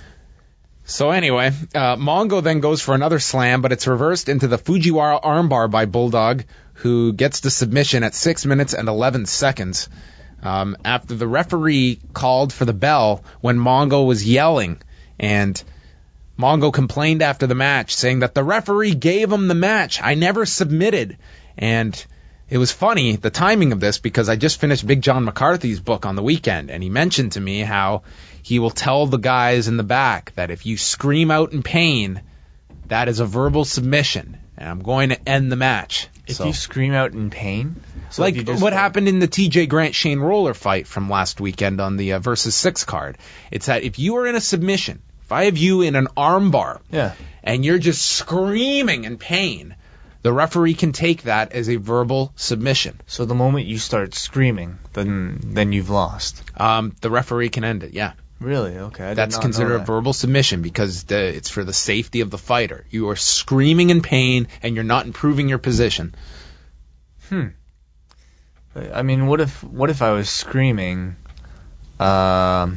So anyway, uh, Mongo then goes for another slam, but it's reversed into the Fujiwara armbar by Bulldog, who gets the submission at six minutes and eleven seconds. Um, after the referee called for the bell when Mongo was yelling, and Mongo complained after the match, saying that the referee gave him the match. I never submitted. And it was funny, the timing of this, because I just finished Big John McCarthy's book on the weekend, and he mentioned to me how he will tell the guys in the back that if you scream out in pain, that is a verbal submission, and I'm going to end the match. If So- you scream out in pain? So if like you just- what happened in the T J Grant Shane Roller fight from last weekend on the uh, versus six card. It's that if you are in a submission, if I have you in an armbar, Yeah. and you're just screaming in pain, the referee can take that as a verbal submission. So the moment you start screaming, then then you've lost. Um, the referee can end it, yeah. Really? Okay. I did That's not considered know a that. verbal submission because the, it's for the safety of the fighter. You are screaming in pain and you're not improving your position. Hmm. I mean, what if what if I was screaming, um,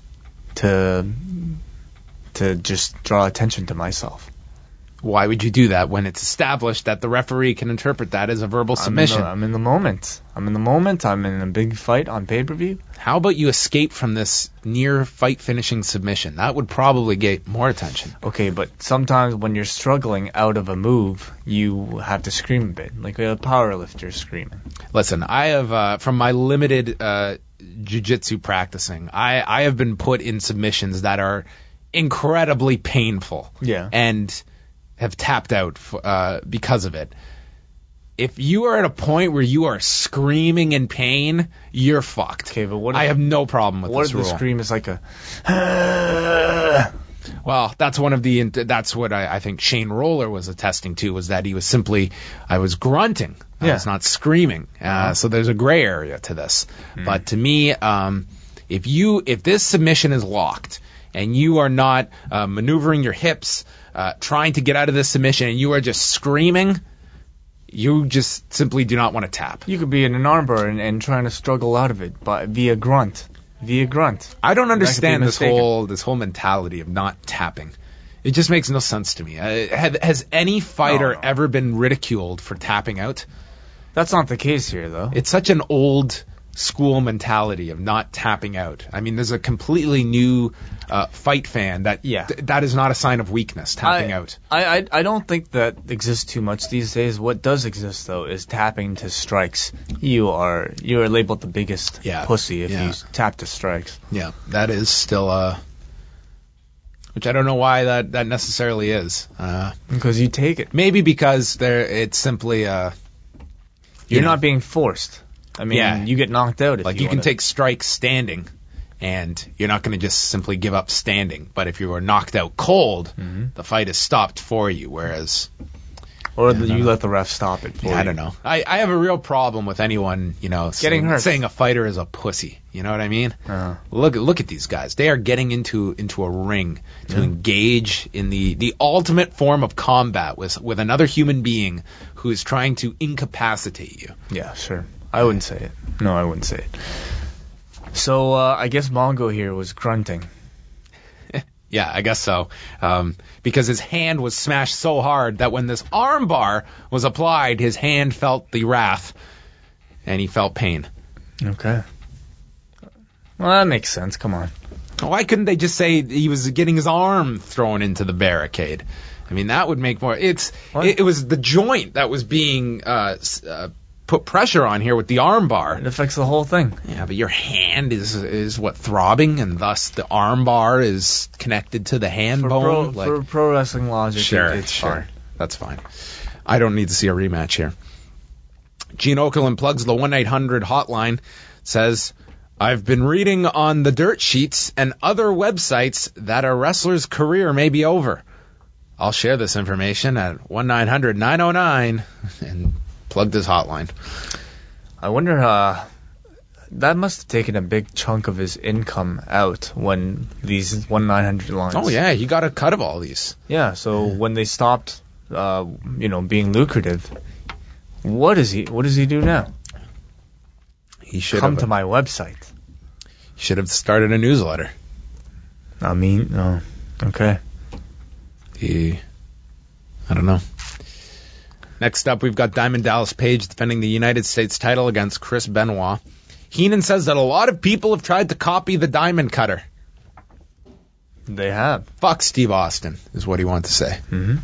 to to just draw attention to myself? Why would you do that when it's established that the referee can interpret that as a verbal submission? I'm in, the, I'm in the moment. I'm in the moment. I'm in a big fight on pay-per-view. How about you escape from this near fight finishing submission? That would probably get more attention. Okay, but sometimes when you're struggling out of a move, you have to scream a bit, like a power lifter screaming. Listen, I have, uh, from my limited uh, jiu-jitsu practicing, I, I have been put in submissions that are incredibly painful. Yeah. And have tapped out f- uh, because of it. If you are at a point where you are screaming in pain, you're fucked. Okay, but what if- I have no problem with What this if rule. the scream is like a... Well, that's one of the. That's what I, I think Shane Roller was attesting to, was that he was simply, I was grunting. I Yeah. was not screaming. Uh, Uh-huh. So there's a gray area to this. But to me, um, if you if this submission is locked and you are not uh, maneuvering your hips, uh, trying to get out of this submission, and you are just screaming, you just simply do not want to tap. You could be in an armbar and, and trying to struggle out of it by, via grunt. Via grunt. I don't That could be understand this mistaken. whole this whole mentality of not tapping. It just makes no sense to me. Uh, have, has any fighter No, no. ever been ridiculed for tapping out? That's not the case here, though. It's such an old school mentality of not tapping out. I mean, there's a completely new uh, fight fan that Yeah. th- that is not a sign of weakness, tapping I, out. I, I I don't think that exists too much these days. What does exist though is tapping to strikes. You are you are labeled the biggest Yeah. pussy if Yeah. you tap to strikes. Yeah, that is still uh which I don't know why that that necessarily is. Uh, Because you take it. maybe because there it's simply uh You're know, not being forced. I mean, Yeah. you get knocked out if Like you, you can wanna- take strikes standing, and you're not going to just simply give up standing. But if you were knocked out cold, Mhm. the fight is stopped for you. Whereas Or Yeah, the, no, you no. let the ref stop it for Yeah, I you. don't know. I, I have a real problem with anyone, you know, Getting saying, hurt. saying a fighter is a pussy. You know what I mean? Uh, Look, look at these guys. They are getting into into a ring to Yeah. engage in the, the ultimate form of combat with with another human being who is trying to incapacitate you. yeah, sure. I wouldn't say it. No, I wouldn't say it. So, uh, I guess Mongo here was grunting. Yeah, I guess so. Um, because his hand was smashed so hard that when this armbar was applied, his hand felt the wrath and he felt pain. Okay. Well, that makes sense. Come on. Why couldn't they just say he was getting his arm thrown into the barricade? I mean, that would make more. It's What? it, it was the joint that was being uh, s- uh, put pressure on here with the arm bar. It affects the whole thing. Yeah, but your hand is is what throbbing, and thus the arm bar is connected to the hand For bone. pro, like, for pro wrestling logic, sure, it, it's sure, fine. that's fine. I don't need to see a rematch here. Gene Okerlund plugs the one eight hundred hotline. Says, I've been reading on the dirt sheets and other websites that a wrestler's career may be over. I'll share this information at one nine hundred nine oh nine and plug this hotline. I wonder, uh, that must have taken a big chunk of his income out when these one nine hundred lines. Oh, yeah, he got a cut of all these. Yeah, so when they stopped, uh, you know, being lucrative, what is he, what does he do now? He should Come have, to my website. should have started a newsletter. I mean, no. Okay. He, I don't know. Next up, we've got Diamond Dallas Page defending the United States title against Chris Benoit. Heenan says that a lot of people have tried to copy the Diamond Cutter. They have. Fuck Steve Austin, is what he wanted to say. Mm-hmm.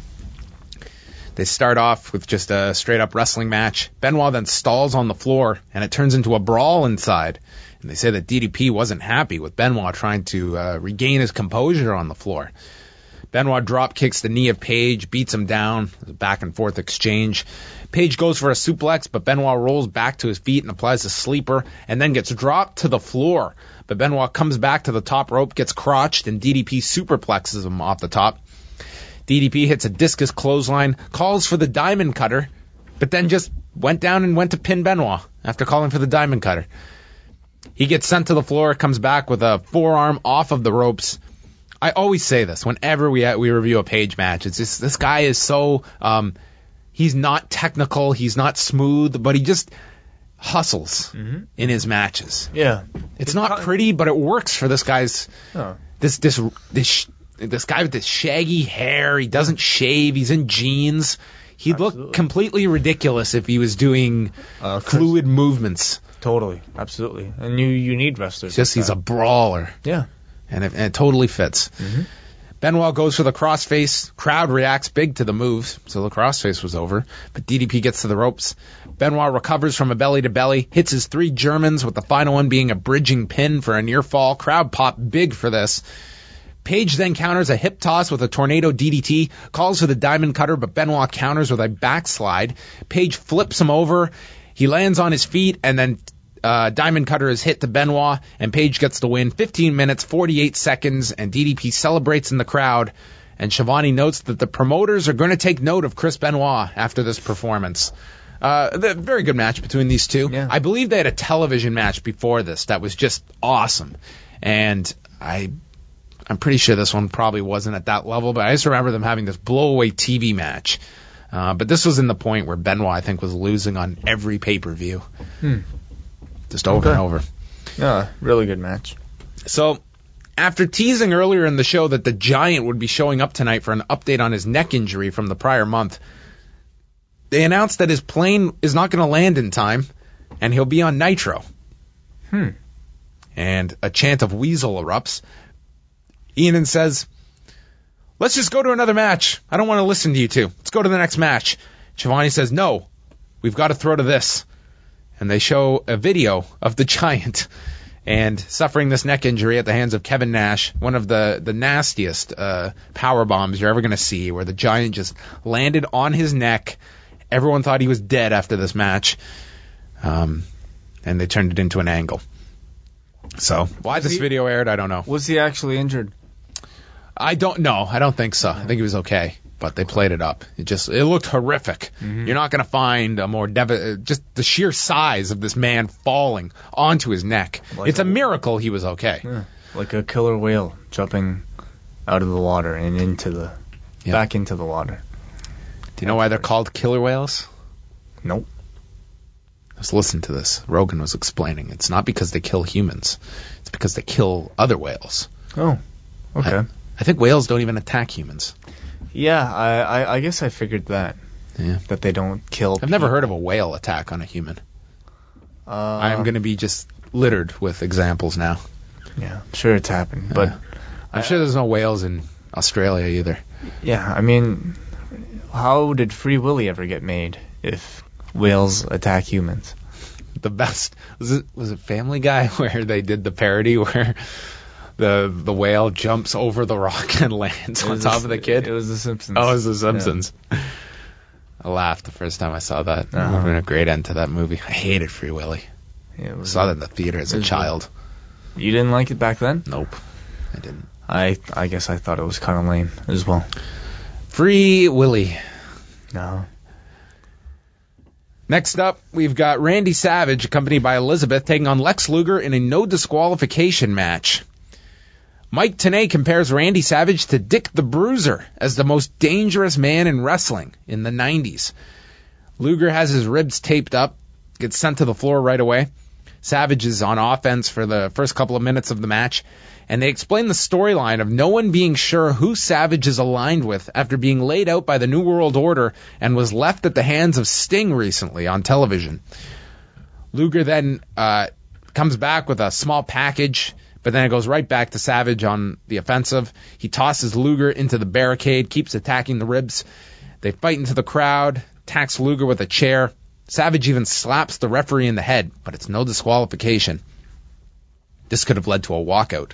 They start off with just a straight-up wrestling match. Benoit then stalls on the floor, and it turns into a brawl inside. And they say that D D P wasn't happy with Benoit trying to uh, regain his composure on the floor. Benoit drop kicks the knee of Page, beats him down. There's a back-and-forth exchange. Page goes for a suplex, but Benoit rolls back to his feet and applies a sleeper, and then gets dropped to the floor. But Benoit comes back to the top rope, gets crotched, and D D P superplexes him off the top. D D P hits a discus clothesline, calls for the Diamond Cutter, but then just went down and went to pin Benoit after calling for the Diamond Cutter. He gets sent to the floor, comes back with a forearm off of the ropes. I always say this whenever we we review a Page match. It's just this guy is so um, he's not technical, he's not smooth, but he just hustles Mm-hmm. in his matches. Yeah. It's not pretty, but it works for this guy's Oh. this this this sh- this guy with this shaggy hair. He doesn't shave. He's in jeans. He'd look Absolutely. completely ridiculous if he was doing Uh, Chris- fluid movements. Totally. Absolutely. And you, you need wrestlers. It's just like he's a that. brawler, Yeah. and it, and it totally fits. Mhm. Benoit goes for the crossface. Crowd reacts big to the moves, so the crossface was over. But D D P gets to the ropes. Benoit recovers from a belly to belly, hits his three Germans, with the final one being a bridging pin for a near fall. Crowd pop big for this. Page then counters a hip toss with a tornado D D T, calls for the Diamond Cutter, but Benoit counters with a backslide. Page flips him over. He lands on his feet, and then uh, Diamond Cutter is hit to Benoit, and Page gets the win. fifteen minutes, forty-eight seconds, and D D P celebrates in the crowd. And Shivani notes that the promoters are going to take note of Chris Benoit after this performance. Uh, the very good match between these two. Yeah. I believe they had a television match before this that was just awesome. And I... I'm pretty sure this one probably wasn't at that level, but I just remember them having this blow-away T V match. Uh, but this was in the point where Benoit, I think, was losing on every pay-per-view. Hmm. Just over Okay. and over. Yeah. Really good match. So, after teasing earlier in the show that the Giant would be showing up tonight for an update on his neck injury from the prior month, they announced that his plane is not going to land in time, and he'll be on Nitro. Hmm. And a chant of Weasel erupts. Ian says, let's just go to another match. I don't want to listen to you two. Let's go to the next match. Shivani says, no, we've got to throw to this. And they show a video of the Giant and suffering this neck injury at the hands of Kevin Nash, one of the, the nastiest uh, power bombs you're ever going to see, where the Giant just landed on his neck. Everyone thought he was dead after this match. Um, and they turned it into an angle. So, why this he- video aired, I don't know. Was he actually injured? I don't know. I don't think so. I think he was okay. but they played it up. It just it looked horrific. Mhm. You're not going to find a more dev- just the sheer size of this man falling onto his neck. Like it's a a- miracle he was okay. Yeah, like a killer whale jumping out of the water and into the Yeah. back into the water. Do you know why they're called killer whales? Nope. Just listen to this. Rogan was explaining. It's not because they kill humans. It's because they kill other whales. Oh, okay. I, I think whales don't even attack humans. Yeah, I, I I guess I figured that Yeah. that they don't kill. I've never heard of a whale attack on a human. Uh, I'm going to be just littered with examples now. Yeah, sure it's happened, but Yeah. I'm sure there's no whales in Australia either. yeah, I mean, how did Free Willy ever get made if whales attack humans? The best was it was it Family Guy where they did the parody where the the whale jumps over the rock and lands It on was top the- of the kid. It was The Simpsons. Oh, it was The Simpsons. I laughed the first time I saw that. It would have been a great end to that movie. I hated Free Willy. Yeah, it I was saw that in the theater as it a was child. You didn't like it back then? Nope, I didn't. I I guess I thought it was kind of lame as well. Free Willy. No. Next up, we've got Randy Savage, accompanied by Elizabeth, taking on Lex Luger in a no disqualification match. Mike Tenay compares Randy Savage to Dick the Bruiser as the most dangerous man in wrestling in the nineties. Luger has his ribs taped up, gets sent to the floor right away. Savage is on offense for the first couple of minutes of the match, and they explain the storyline of no one being sure who Savage is aligned with after being laid out by the New World Order and was left at the hands of Sting recently on television. Luger then uh, comes back with a small package, but then it goes right back to Savage on the offensive. He tosses Luger into the barricade, keeps attacking the ribs. They fight into the crowd, attacks Luger with a chair. Savage even slaps the referee in the head, but it's no disqualification. This could have led to a walkout.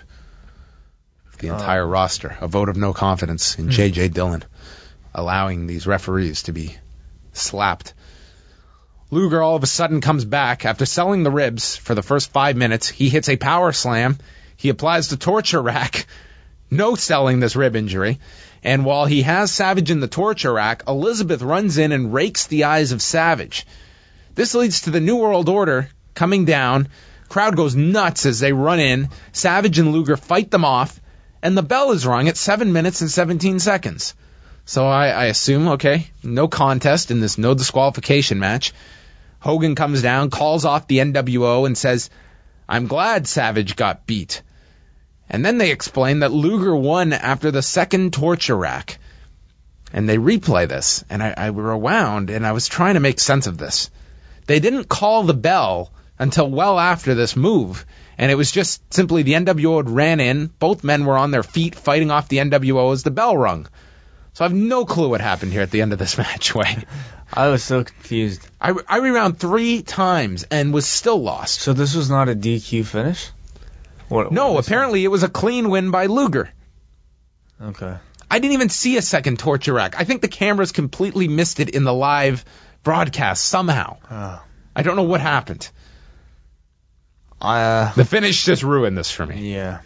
The entire Oh. roster, a vote of no confidence in J J. Dillon, allowing these referees to be slapped. Luger all of a sudden comes back after selling the ribs for the first five minutes. He hits a power slam. He applies the torture rack, no selling this rib injury. And while he has Savage in the torture rack, Elizabeth runs in and rakes the eyes of Savage. This leads to the New World Order coming down. Crowd goes nuts as they run in. Savage and Luger fight them off, and the bell is rung at seven minutes and seventeen seconds. So I, I assume, okay, no contest in this no disqualification match. Hogan comes down, calls off the N W O, and says, "I'm glad Savage got beat." And then they explain that Luger won after the second torture rack. And they replay this, and I, I rewound, and I was trying to make sense of this. They didn't call the bell until well after this move, and it was just simply the N W O had ran in, both men were on their feet fighting off the N W O as the bell rung. So I have no clue what happened here at the end of this match, Wayne. I was so confused. I, I rewound three times and was still lost. So this was not a D Q finish? What, No, what was apparently it was a clean win by Luger. it? Okay. I didn't even see a second torture rack. I think the cameras completely missed it in the live broadcast somehow. Oh. I don't know what happened. I, uh, The finish just ruined this for me. yeah.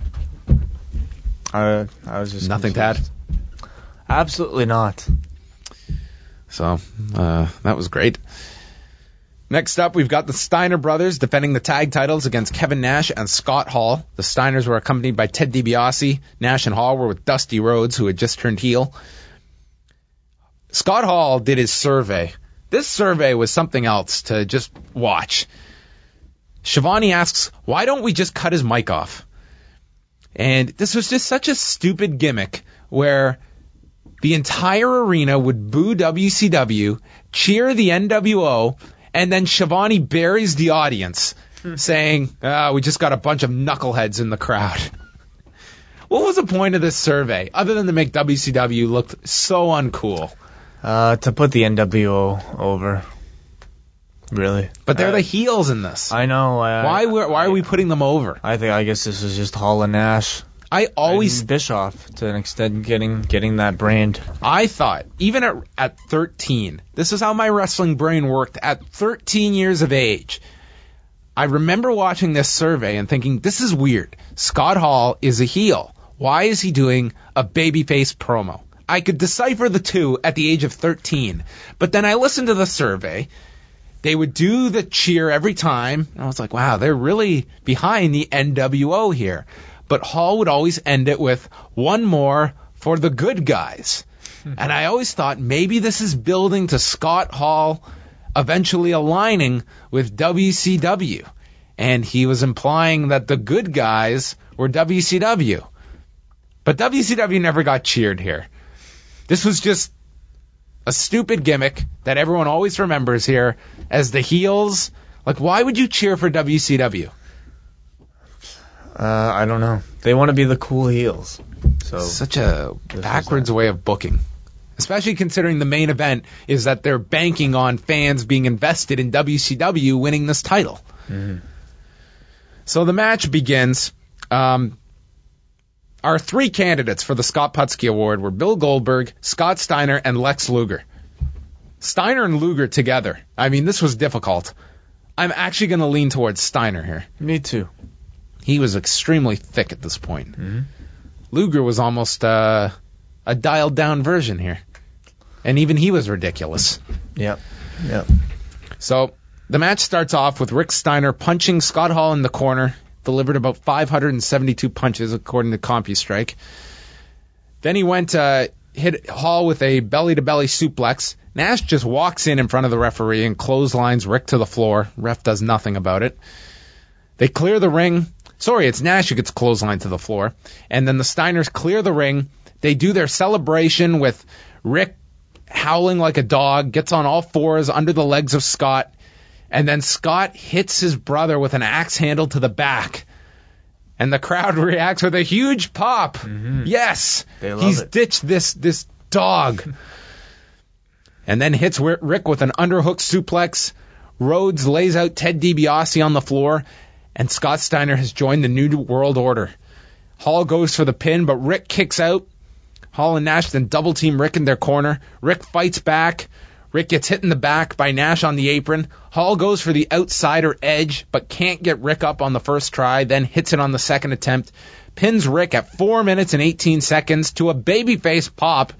I, I was just Nothing to add? confused. Absolutely not. So, uh, that was great. Next up, we've got the Steiner brothers defending the tag titles against Kevin Nash and Scott Hall. The Steiners were accompanied by Ted DiBiase. Nash and Hall were with Dusty Rhodes, who had just turned heel. Scott Hall did his survey. This survey was something else to just watch. Shivani asks, why don't we just cut his mic off? And this was just such a stupid gimmick where the entire arena would boo W C W, cheer the N W O, and then Shivani buries the audience, saying, ah, we just got a bunch of knuckleheads in the crowd. What was the point of this survey, other than to make W C W look so uncool? Uh, to put the N W O over. Really? But they're Uh, the heels in this. I know. I, Why were, why are we putting them over? I think, I guess this is just Hall and Nash. I always And Bischoff, to an extent, getting getting that brand. I thought, even at, at thirteen, this is how my wrestling brain worked at thirteen years of age. I remember watching this survey and thinking, this is weird. Scott Hall is a heel. Why is he doing a babyface promo? I could decipher the two at the age of thirteen. But then I listened to the survey. They would do the cheer every time. And I was like, wow, they're really behind the N W O here. But Hall would always end it with one more for the good guys. And I always thought maybe this is building to Scott Hall eventually aligning with W C W. And he was implying that the good guys were W C W. But W C W never got cheered here. This was just a stupid gimmick that everyone always remembers here as the heels. Like, why would you cheer for W C W? Uh, I don't know. They want to be the cool heels. So Such a backwards way of booking. Especially considering the main event is that they're banking on fans being invested in W C W winning this title. Mm-hmm. So the match begins. Um, our three candidates for the Scott Putski Award were Bill Goldberg, Scott Steiner, and Lex Luger. Steiner and Luger together. I mean, this was difficult. I'm actually going to lean towards Steiner here. Me too. He was extremely thick at this point. Mm-hmm. Luger was almost uh, a dialed-down version here. And even he was ridiculous. Yep. Yep. So the match starts off with Rick Steiner punching Scott Hall in the corner, delivered about five hundred seventy-two punches according to CompuStrike. Then he went uh, hit Hall with a belly-to-belly suplex. Nash just walks in in front of the referee and clotheslines Rick to the floor. Ref does nothing about it. They clear the ring. Sorry, it's Nash who gets clotheslined to the floor. And then the Steiners clear the ring. They do their celebration with Rick howling like a dog, gets on all fours under the legs of Scott, and then Scott hits his brother with an axe handle to the back. And the crowd reacts with a huge pop. Mm-hmm. Yes, They love he's it. ditched this this dog. And then hits Rick with an underhook suplex. Rhodes lays out Ted DiBiase on the floor, and Scott Steiner has joined the New World Order. Hall goes for the pin, but Rick kicks out. Hall and Nash then double team Rick in their corner. Rick fights back. Rick gets hit in the back by Nash on the apron. Hall goes for the outsider edge, but can't get Rick up on the first try, then hits it on the second attempt. Pins Rick at four minutes and eighteen seconds to a babyface pop.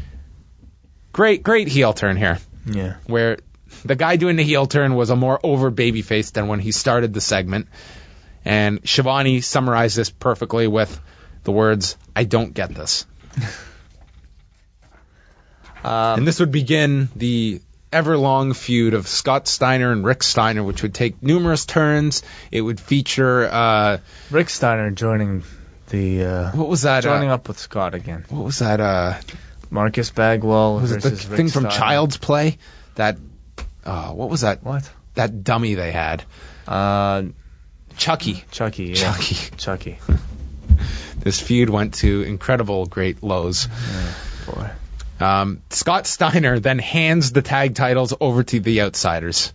Great, great heel turn here, Yeah. where the guy doing the heel turn was a more over babyface than when he started the segment. And Shivani summarized this perfectly with the words, "I don't get this." Um, And this would begin the ever-long feud of Scott Steiner and Rick Steiner, which would take numerous turns. It would feature, uh, Rick Steiner joining the uh, what was that? joining uh, up with Scott again. What was that? Uh, Marcus Bagwell was it the versus Rick thing from Steiner. Child's Play? That, uh, what was that? What? That dummy they had. Uh, Chucky. Chucky. Yeah. Chucky. Chucky. This feud went to incredible great lows. Yeah, boy. Um, Scott Steiner then hands the tag titles over to the Outsiders.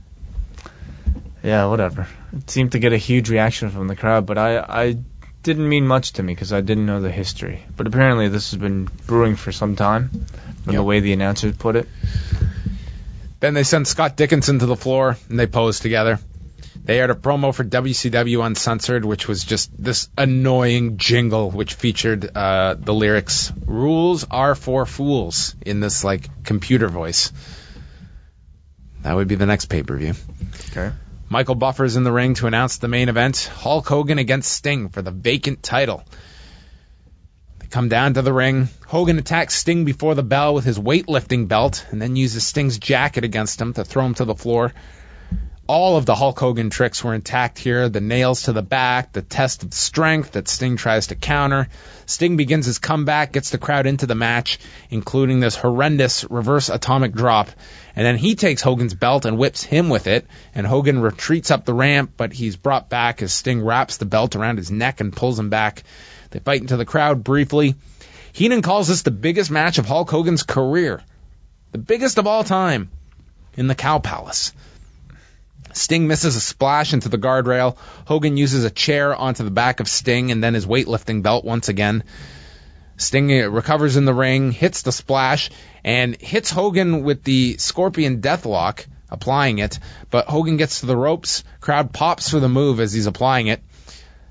Yeah, whatever. It seemed to get a huge reaction from the crowd, but I, I didn't mean much to me because I didn't know the history. But apparently this has been brewing for some time, from Yep. the way the announcers put it. Then they send Scott Dickinson to the floor, and they pose together. They aired a promo for W C W Uncensored, which was just this annoying jingle, which featured uh, the lyrics, "Rules are for fools," in this, like, computer voice. That would be the next pay-per-view. Okay. Michael Buffer's in the ring to announce the main event, Hulk Hogan against Sting for the vacant title. They come down to the ring. Hogan attacks Sting before the bell with his weightlifting belt, and then uses Sting's jacket against him to throw him to the floor. All of the Hulk Hogan tricks were intact here. The nails to the back, the test of strength that Sting tries to counter. Sting begins his comeback, gets the crowd into the match, including this horrendous reverse atomic drop. And then he takes Hogan's belt and whips him with it. And Hogan retreats up the ramp, but he's brought back as Sting wraps the belt around his neck and pulls him back. They fight into the crowd briefly. Heenan calls this the biggest match of Hulk Hogan's career. The biggest of all time in the Cow Palace. Sting misses a splash into the guardrail. Hogan uses a chair onto the back of Sting and then his weightlifting belt once again. Sting recovers in the ring, hits the splash, and hits Hogan with the Scorpion Deathlock, applying it. But Hogan gets to the ropes. Crowd pops for the move as he's applying it.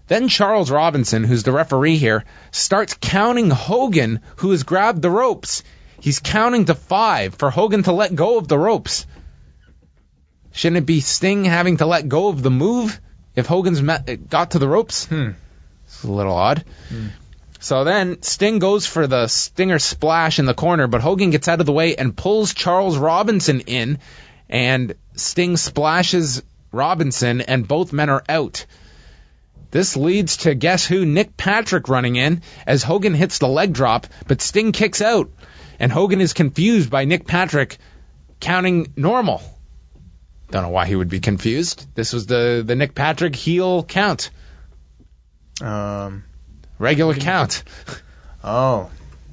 Then Charles Robinson, who's the referee here, starts counting Hogan, who has grabbed the ropes. He's counting to five for Hogan to let go of the ropes. Shouldn't it be Sting having to let go of the move if Hogan's met, got to the ropes? Hmm. It's a little odd. Hmm. So then Sting goes for the Stinger splash in the corner, but Hogan gets out of the way and pulls Charles Robinson in, and Sting splashes Robinson, and both men are out. This leads to guess who? Nick Patrick running in as Hogan hits the leg drop, but Sting kicks out, and Hogan is confused by Nick Patrick counting normal. Don't know why he would be confused. This was the, the Nick Patrick heel count. Um... Regular count. Oh.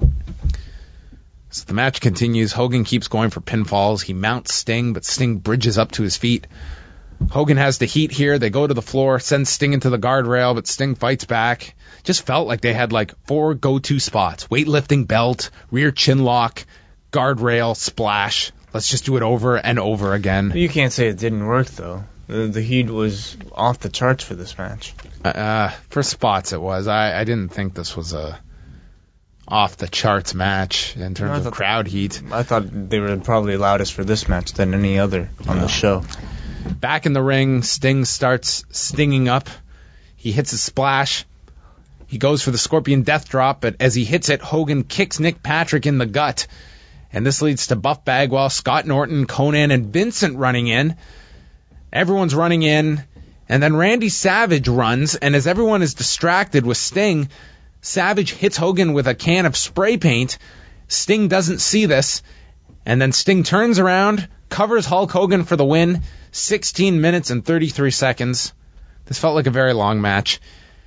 So the match continues. Hogan keeps going for pinfalls. He mounts Sting, but Sting bridges up to his feet. Hogan has the heat here. They go to the floor, send Sting into the guardrail, but Sting fights back. Just felt like they had like four go-to spots. Weightlifting belt, rear chin lock, guardrail, splash. Let's just do it over and over again. You can't say it didn't work, though. The, the heat was off the charts for this match. Uh, for spots it was. I, I didn't think this was a off-the-charts match in terms no, of crowd heat. I thought they were probably loudest for this match than any other on the show. Back in the ring, Sting starts stinging up. He hits a splash. He goes for the Scorpion Death Drop, but as he hits it, Hogan kicks Nick Patrick in the gut. And this leads to Buff Bagwell, Scott Norton, Conan, and Vincent running in. Everyone's running in, and then Randy Savage runs, and as everyone is distracted with Sting, Savage hits Hogan with a can of spray paint. Sting doesn't see this, and then Sting turns around, covers Hulk Hogan for the win, sixteen minutes and thirty-three seconds. This felt like a very long match.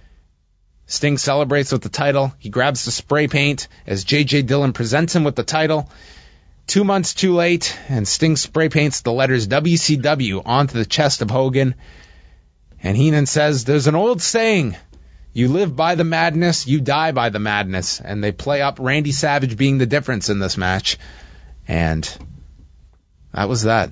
Sting celebrates with the title. He grabs the spray paint as J J Dillon presents him with the title. Two months too late, and Sting spray paints the letters W C W onto the chest of Hogan. And Heenan says, there's an old saying, you live by the madness, you die by the madness. And they play up Randy Savage being the difference in this match. And that was that.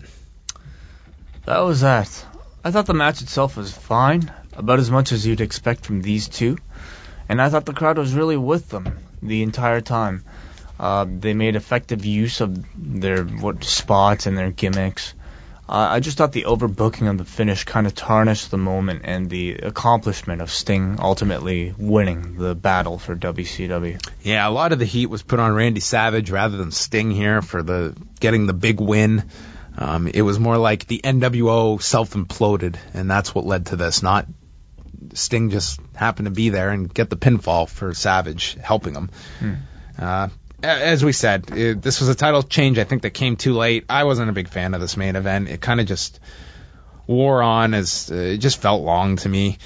That was that. I thought the match itself was fine, about as much as you'd expect from these two. And I thought the crowd was really with them the entire time. Uh, they made effective use of their what spots and their gimmicks. Uh, I just thought the overbooking of the finish kind of tarnished the moment and the accomplishment of Sting ultimately winning the battle for W C W. Yeah, a lot of the heat was put on Randy Savage rather than Sting here for the getting the big win. Um, it was more like the N W O self-imploded, and that's what led to this, not Sting just happened to be there and get the pinfall for Savage, helping him. Hmm. Uh, As we said, it, this was a title change, I think, that came too late. I wasn't a big fan of this main event. It kind of just wore on as uh, it just felt long to me.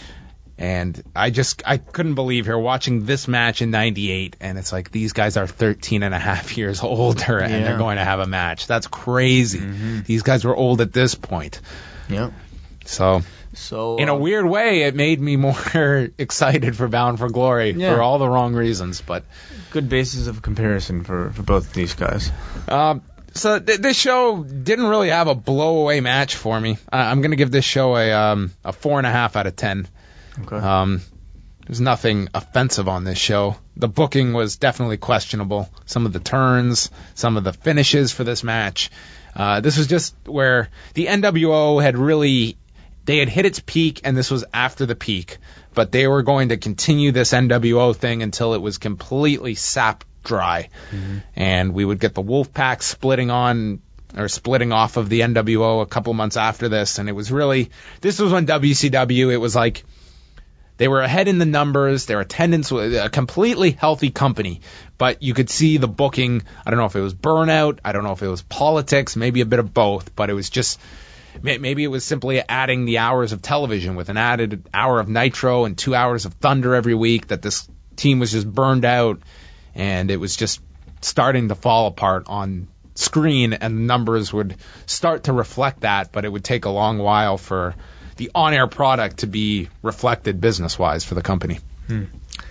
And I just I couldn't believe here watching this match in ninety-eight, and it's like these guys are thirteen and a half years older, and yeah. they're going to have a match. That's crazy. Mm-hmm. These guys were old at this point. Yep. So... So, in a uh, weird way, it made me more excited for Bound for Glory yeah. for all the wrong reasons. But good basis of comparison for, for both of these guys. Um, so th- this show didn't really have a blow-away match for me. Uh, I'm going to give this show a um, a four and a half out of ten. Okay. Um, there's nothing offensive on this show. The booking was definitely questionable. Some of the turns, some of the finishes for this match. Uh, this was just where the N W O had really... They had hit its peak, and this was after the peak. But they were going to continue this N W O thing until it was completely sapped dry. Mm-hmm. And we would get the Wolfpack splitting on, or splitting off of the N W O a couple months after this. And it was really, this was when W C W, it was like, they were ahead in the numbers. Their attendance was a completely healthy company. But you could see the booking. I don't know if it was burnout. I don't know if it was politics. Maybe a bit of both. But it was just... Maybe it was simply adding the hours of television with an added hour of Nitro and two hours of Thunder every week, that this team was just burned out and it was just starting to fall apart on screen, and the numbers would start to reflect that, but it would take a long while for the on-air product to be reflected business-wise for the company. Hmm.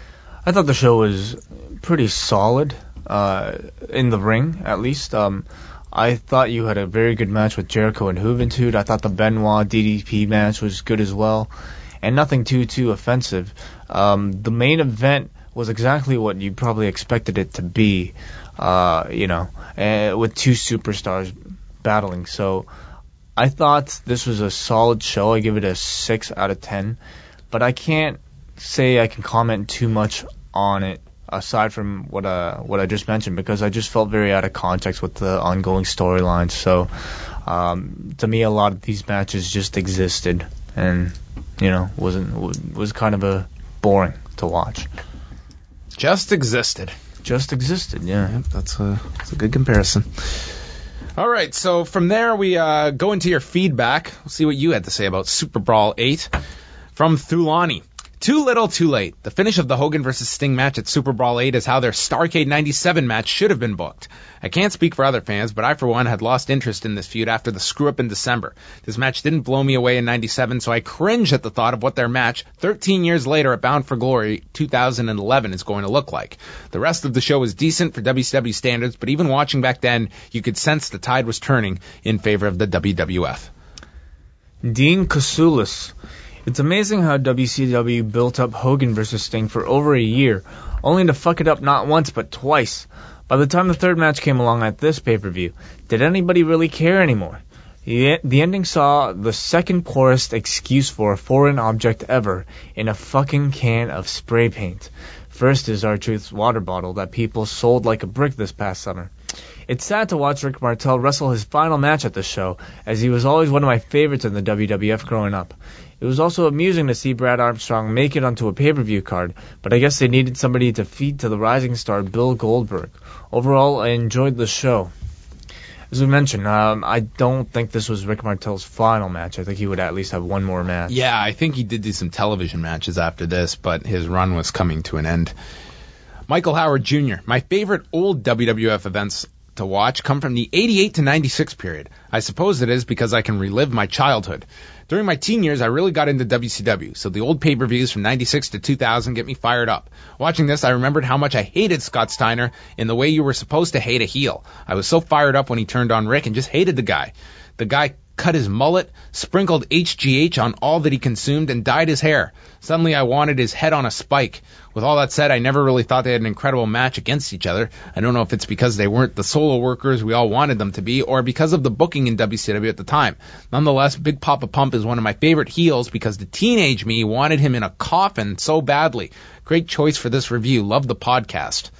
I thought the show was pretty solid, uh, in the ring, at least. Um, I thought you had a very good match with Jericho and Juventud. I thought the Benoit D D P match was good as well. and nothing too too offensive. Um, the main event was exactly what you probably expected it to be, uh, you know, uh, with two superstars battling. So I thought this was a solid show. I give it a six out of ten, but I can't say I can comment too much on it aside from what uh what I just mentioned, because I just felt very out of context with the ongoing storylines. So um, to me, a lot of these matches just existed, and you know, wasn't was kind of a boring to watch. Just existed. Just existed, yeah. Yep, that's a that's a good comparison. All right, so from there we uh, go into your feedback. We'll see what you had to say about Super Brawl eight from Thulani. Too little, too late. The finish of the Hogan versus Sting match at Super Brawl eight is how their Starrcade ninety-seven match should have been booked. I can't speak for other fans, but I, for one, had lost interest in this feud after the screw-up in December. This match didn't blow me away in ninety-seven, so I cringe at the thought of what their match, thirteen years later at Bound for Glory two thousand eleven, is going to look like. The rest of the show was decent for W C W standards, but even watching back then, you could sense the tide was turning in favor of the W W F. Dean Kasulis. It's amazing how W C W built up Hogan versus Sting for over a year, only to fuck it up not once but twice. By the time the third match came along at this pay-per-view, did anybody really care anymore? The, the ending saw the second poorest excuse for a foreign object ever in a fucking can of spray paint. First is R-Truth's water bottle that people sold like a brick this past summer. It's sad to watch Rick Martel wrestle his final match at the show, as he was always one of my favorites in the W W F growing up. It was also amusing to see Brad Armstrong make it onto a pay-per-view card, but I guess they needed somebody to feed to the rising star Bill Goldberg. Overall, I enjoyed the show. As we mentioned, um, I don't think this was Rick Martel's final match. I think he would at least have one more match. Yeah, I think he did do some television matches after this, but his run was coming to an end. Michael Howard Junior My favorite old W W F events to watch come from the eighty-eight to ninety-six period. I suppose it is because I can relive my childhood. During my teen years, I really got into W C W, so the old pay-per-views from ninety-six to two thousand get me fired up. Watching this, I remembered how much I hated Scott Steiner in the way you were supposed to hate a heel. I was so fired up when he turned on Rick and just hated the guy. The guy cut his mullet, sprinkled H G H on all that he consumed, and dyed his hair. Suddenly I wanted his head on a spike. With all that said, I never really thought they had an incredible match against each other. I don't know if it's because they weren't the solo workers we all wanted them to be, or because of the booking in W C W at the time. Nonetheless, Big Papa Pump is one of my favorite heels because the teenage me wanted him in a coffin so badly. Great choice for this review. Love the podcast.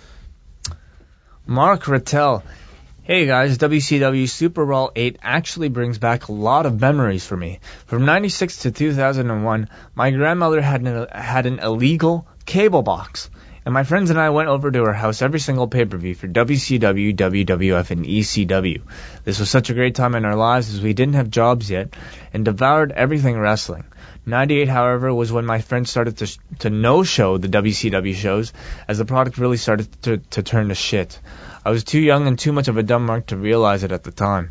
Mark Rattel. Hey guys, W C W Super Brawl eight actually brings back a lot of memories for me. From ninety-six to two thousand one, my grandmother had an, had an illegal cable box, and my friends and I went over to her house every single pay-per-view for W C W, W W F, and E C W. This was such a great time in our lives as we didn't have jobs yet, and devoured everything wrestling. ninety-eight, however, was when my friends started to to no-show the W C W shows, as the product really started to, to turn to shit. I was too young and too much of a dumb mark to realize it at the time.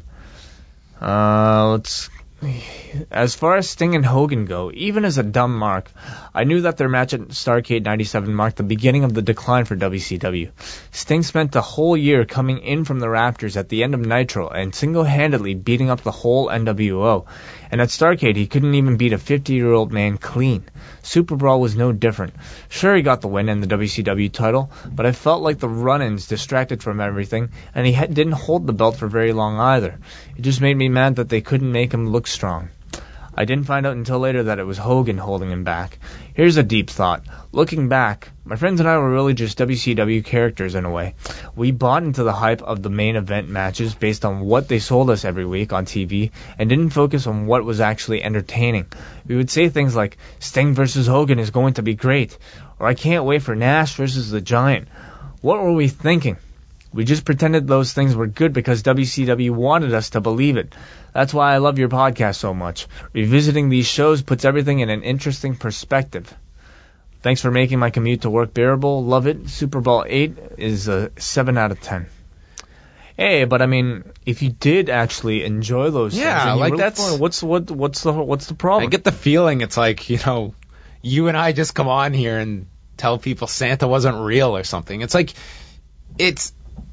Uh, let's... As far as Sting and Hogan go, even as a dumb mark, I knew that their match at Starrcade ninety-seven marked the beginning of the decline for W C W. Sting spent the whole year coming in from the rafters at the end of Nitro and single-handedly beating up the whole N W O. And at Starrcade, he couldn't even beat a fifty-year-old man clean. Super Brawl was no different. Sure, he got the win and the W C W title, but I felt like the run-ins distracted from everything, and he ha- didn't hold the belt for very long either. It just made me mad that they couldn't make him look strong. I didn't find out until later that it was Hogan holding him back. Here's a deep thought. Looking back, my friends and I were really just W C W characters in a way. We bought into the hype of the main event matches based on what they sold us every week on T V and didn't focus on what was actually entertaining. We would say things like, Sting versus Hogan is going to be great, or I can't wait for Nash versus the Giant. What were we thinking? We just pretended those things were good because W C W wanted us to believe it. That's why I love your podcast so much. Revisiting these shows puts everything in an interesting perspective. Thanks for making my commute to work bearable. Love it. Super Brawl eight is a seven out of ten. Hey, but I mean, if you did actually enjoy those Yeah, things, and you like wrote that's- for it, what's what what's the what's the problem? I get the feeling it's like, you know, you and I just come on here and tell people Santa wasn't real or something. It's like, it's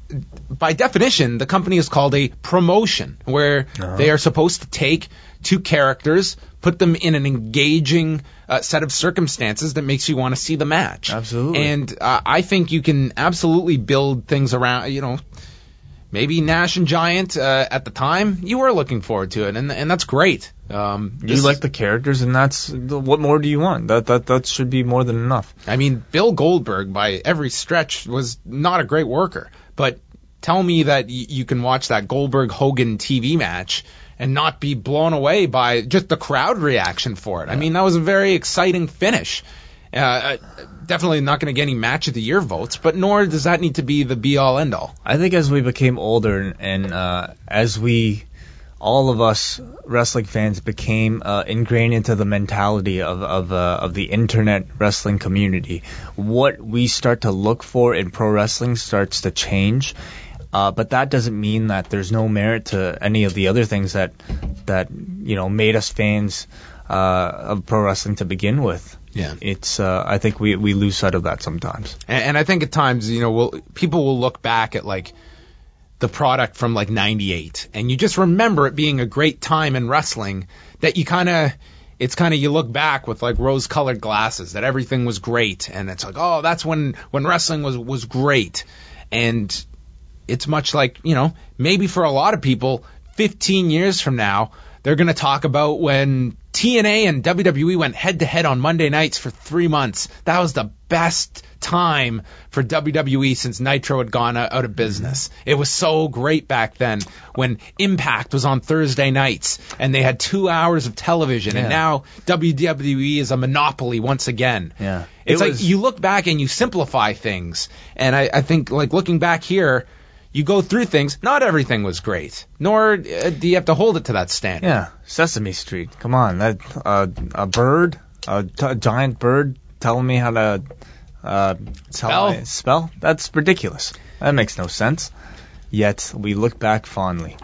by definition, the company is called a promotion, where Uh-huh. they are supposed to take two characters, put them in an engaging uh, set of circumstances that makes you want to see the match. Absolutely. And uh, I think you can absolutely build things around, you know, maybe Nash and Giant uh, at the time, you were looking forward to it, and and that's great. Um, You this- like the characters, and that's what more do you want? That that that should be more than enough. I mean, Bill Goldberg, by every stretch, was not a great worker. But tell me that y- you can watch that Goldberg-Hogan T V match and not be blown away by just the crowd reaction for it. I mean, that was a very exciting finish. Uh, uh, definitely not going to get any match of the year votes, but nor does that need to be the be-all, end-all. I think as we became older and, and uh, as we, all of us wrestling fans became uh, ingrained into the mentality of of, uh, of the internet wrestling community, what we start to look for in pro wrestling starts to change. Uh, but that doesn't mean that there's no merit to any of the other things that that you know made us fans uh, of pro wrestling to begin with. Yeah. It's uh, I think we we lose sight of that sometimes. And, and I think at times, you know, we'll, people will look back at, like, the product from, like, ninety-eight, and you just remember it being a great time in wrestling that you kind of, it's kind of, you look back with, like, rose-colored glasses, that everything was great, and it's like, oh, that's when, when wrestling was, was great. And it's much like, you know, maybe for a lot of people, fifteen years from now, they're going to talk about when T N A and W W E went head-to-head on Monday nights for three months. That was the best time for W W E since Nitro had gone out of business. It was so great back then when Impact was on Thursday nights and they had two hours of television. Yeah. And now W W E is a monopoly once again. Yeah. It's It like was- you look back and you simplify things. And I, I think, like, looking back here, you go through things, not everything was great, nor uh, do you have to hold it to that standard. Yeah, Sesame Street. Come on, that uh, a bird, a, t- a giant bird, telling me how to uh, tell Spell? my- spell. That's ridiculous. That makes no sense. Yet we look back fondly.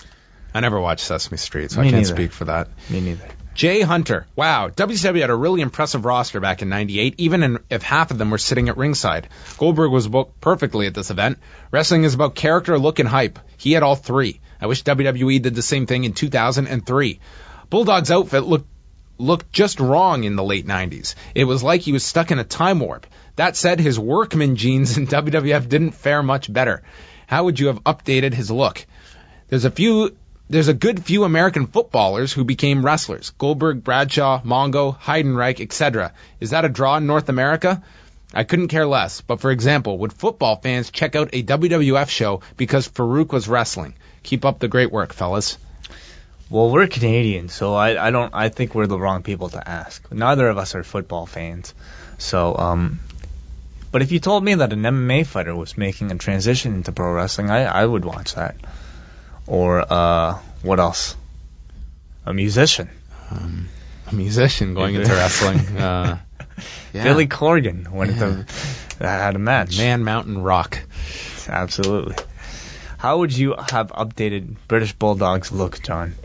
I never watched Sesame Street, so Me I can't neither. speak for that. Me neither. Jay Hunter. Wow, W C W had a really impressive roster back in ninety-eight, even in, if half of them were sitting at ringside. Goldberg was booked perfectly at this event. Wrestling is about character, look, and hype. He had all three. I wish W W E did the same thing in two thousand three. Bulldog's outfit looked looked just wrong in the late nineties. It was like he was stuck in a time warp. That said, his workman jeans in W W F didn't fare much better. How would you have updated his look? There's a few... There's a good few American footballers who became wrestlers. Goldberg, Bradshaw, Mongo, Heidenreich, et cetera. Is that a draw in North America? I couldn't care less. But for example, would football fans check out a W W F show because Farouk was wrestling? Keep up the great work, fellas. Well, we're Canadian, so I, I don't. I think we're the wrong people to ask. Neither of us are football fans. So, um, but if you told me that an M M A fighter was making a transition into pro wrestling, I, I would watch that. Or uh, what else? A musician. Um, a musician going into wrestling. Uh, yeah. Billy Corgan went to had a match. Man Mountain Rock. Absolutely. How would you have updated British Bulldog's look, John?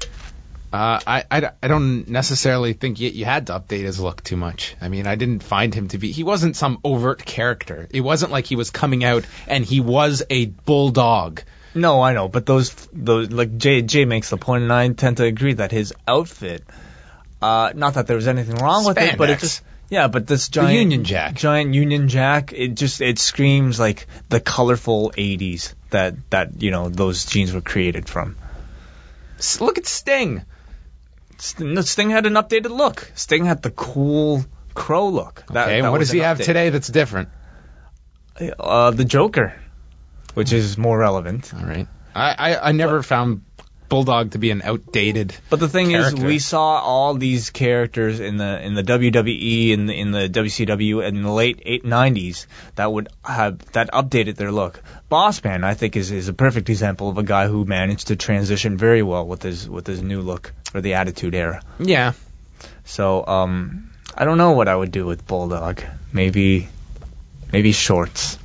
Uh, I, I, I don't necessarily think you, you had to update his look too much. I mean, I didn't find him to be... He wasn't some overt character. It wasn't like he was coming out and he was a bulldog. No, I know, but those those like Jay Jay makes the point, and I tend to agree that his outfit, uh, not that there was anything wrong with it, but it Spandex. just yeah, but this giant Union Jack. giant Union Jack, it just it screams like the colorful eighties that that you know those jeans were created from. S- Look at Sting. Sting, Sting had an updated look. Sting had the cool crow look. That, Okay, that what was does he an have update. today that's different? Uh, the Joker, which is more relevant. All right. I, I, I never found Bulldog to be an outdated... But the thing character. is, we saw all these characters in the in the W W E in the in the W C W in the late eight nineties that would have that updated their look. Bossman, I think, is is a perfect example of a guy who managed to transition very well with his with his new look for the Attitude Era. Yeah. So, um, I don't know what I would do with Bulldog. Maybe, maybe shorts.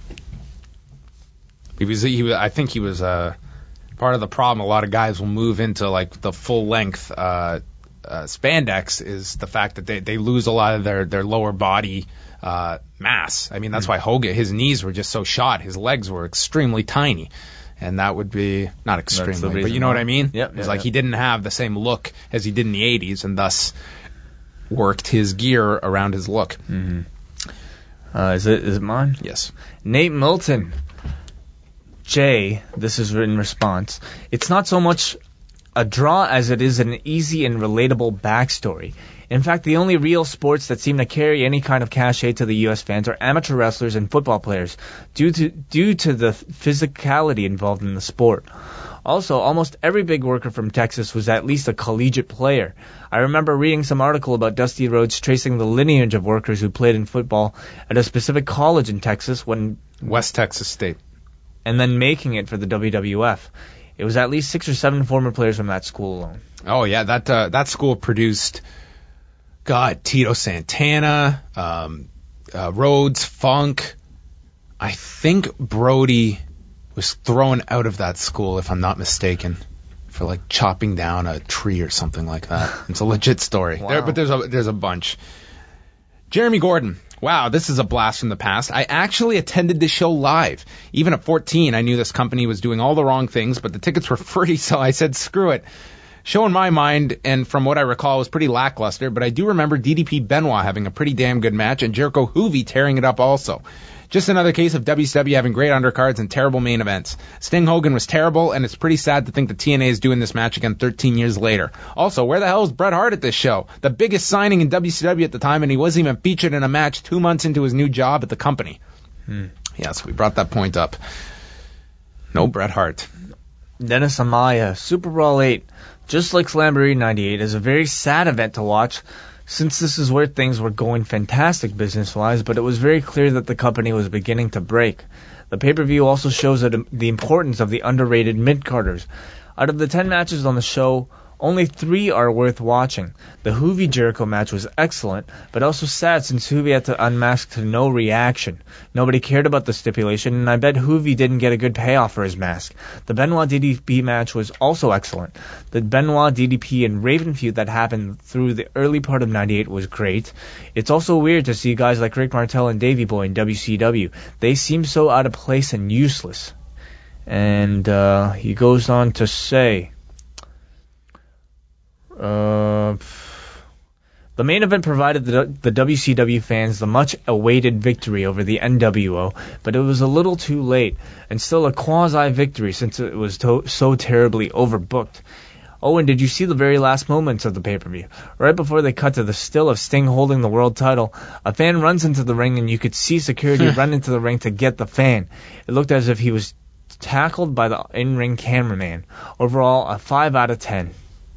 He was, he was, I think he was uh, part of the problem. A lot of guys will move into like the full length uh, uh, spandex is the fact that they, they lose a lot of their, their lower body uh, mass. I mean, that's why Hogan, his knees were just so shot. His legs were extremely tiny. And that would be, not extremely, but you know what I mean? Yep, It's yep, like yep. he didn't have the same look as he did in the eighties, and thus worked his gear around his look. Mm-hmm. Uh, is it is it mine? Yes. Nate Milton. Jay, this is in response. It's not so much a draw as it is an easy and relatable backstory. In fact, the only real sports that seem to carry any kind of cachet to the U S fans are amateur wrestlers and football players, due to due to the physicality involved in the sport. Also, almost every big worker from Texas was at least a collegiate player. I remember reading some article about Dusty Rhodes tracing the lineage of workers who played in football at a specific college in Texas when West Texas State. and then making it for the W W F. It was at least six or seven former players from that school alone. Oh, yeah, that uh, that school produced, God, Tito Santana, um, uh, Rhodes, Funk. I think Brody was thrown out of that school, if I'm not mistaken, for like chopping down a tree or something like that. It's a legit story. Wow. There, but there's a there's a bunch. Jeremy Gordon. Wow, this is a blast from the past. I actually attended this show live. Even at fourteen, I knew this company was doing all the wrong things, but the tickets were free, so I said, screw it. Show in my mind, and from what I recall, was pretty lackluster, but I do remember D D P Benoit having a pretty damn good match, and Jericho Hoovy tearing it up also. Just another case of W C W having great undercards and terrible main events. Sting Hogan was terrible, and it's pretty sad to think that T N A is doing this match again thirteen years later. Also, where the hell is Bret Hart at this show? The biggest signing in W C W at the time, and he wasn't even featured in a match two months into his new job at the company. Hmm. Yes, we brought that point up. No Bret Hart. Dennis Amaya, Super Brawl eight, just like Slamboree ninety-eight, is a very sad event to watch, since this is where things were going fantastic business-wise, but it was very clear that the company was beginning to break. The pay-per-view also shows that the importance of the underrated mid-carders. Out of the ten matches on the show, only three are worth watching. The Hoovy Jericho match was excellent, but also sad since Hoovy had to unmask to no reaction. Nobody cared about the stipulation, and I bet Hoovy didn't get a good payoff for his mask. The Benoit D D P match was also excellent. The Benoit D D P and Raven feud that happened through the early part of ninety-eight was great. It's also weird to see guys like Rick Martel and Davey Boy in W C W. They seem so out of place and useless. And uh, he goes on to say... Uh, the main event provided the, the W C W fans the much-awaited victory over the N W O, but it was a little too late, and still a quasi-victory since it was to- so terribly overbooked. Oh, and did you see the very last moments of the pay-per-view? Right before they cut to the still of Sting holding the world title, a fan runs into the ring, and you could see security run into the ring to get the fan. It looked as if he was tackled by the in-ring cameraman. Overall, a five out of ten.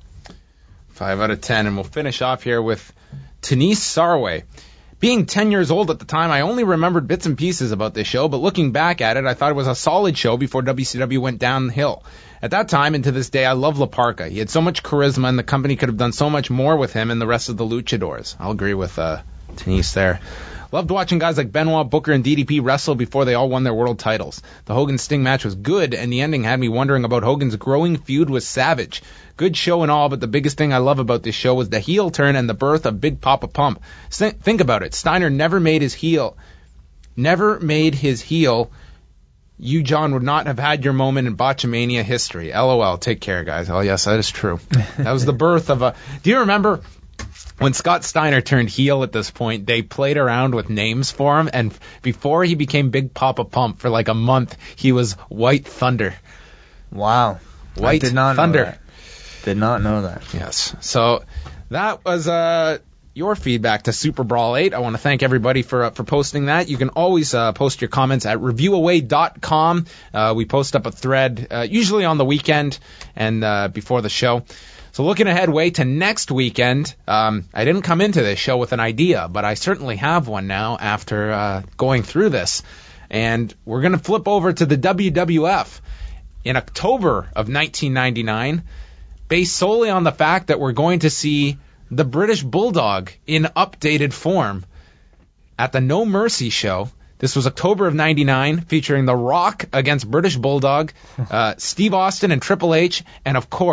Five out of ten, and we'll finish off here with Denise Sarway. Being ten years old at the time, I only remembered bits and pieces about this show, but looking back at it, I thought it was a solid show before W C W went downhill. At that time, and to this day, I love La Parka. He had so much charisma, and the company could have done so much more with him and the rest of the luchadors. I'll agree with uh, Denise there. Loved watching guys like Benoit, Booker, and D D P wrestle before they all won their world titles. The Hogan-Sting match was good, and the ending had me wondering about Hogan's growing feud with Savage. Good show and all, but the biggest thing I love about this show was the heel turn and the birth of Big Papa Pump. St- think about it. Steiner never made his heel. Never made his heel. You, John, would not have had your moment in Botchamania history. LOL. Take care, guys. Oh, yes, that is true. That was the birth of a... Do you remember... When Scott Steiner turned heel at this point, they played around with names for him, and before he became Big Papa Pump, for like a month, he was White Thunder. Wow. White I did not Thunder. Know that. Did not know that. Yes. So that was uh, your feedback to Super Brawl eight. I want to thank everybody for uh, for posting that. You can always uh, post your comments at review away dot com. Uh, we post up a thread, uh, usually on the weekend and uh, before the show. So looking ahead way to next weekend, um, I didn't come into this show with an idea, but I certainly have one now after uh, going through this. And we're going to flip over to the W W F in October of nineteen ninety-nine, based solely on the fact that we're going to see the British Bulldog in updated form at the No Mercy show. This was October of ninety-nine, featuring The Rock against British Bulldog, uh, Steve Austin and Triple H, and of course,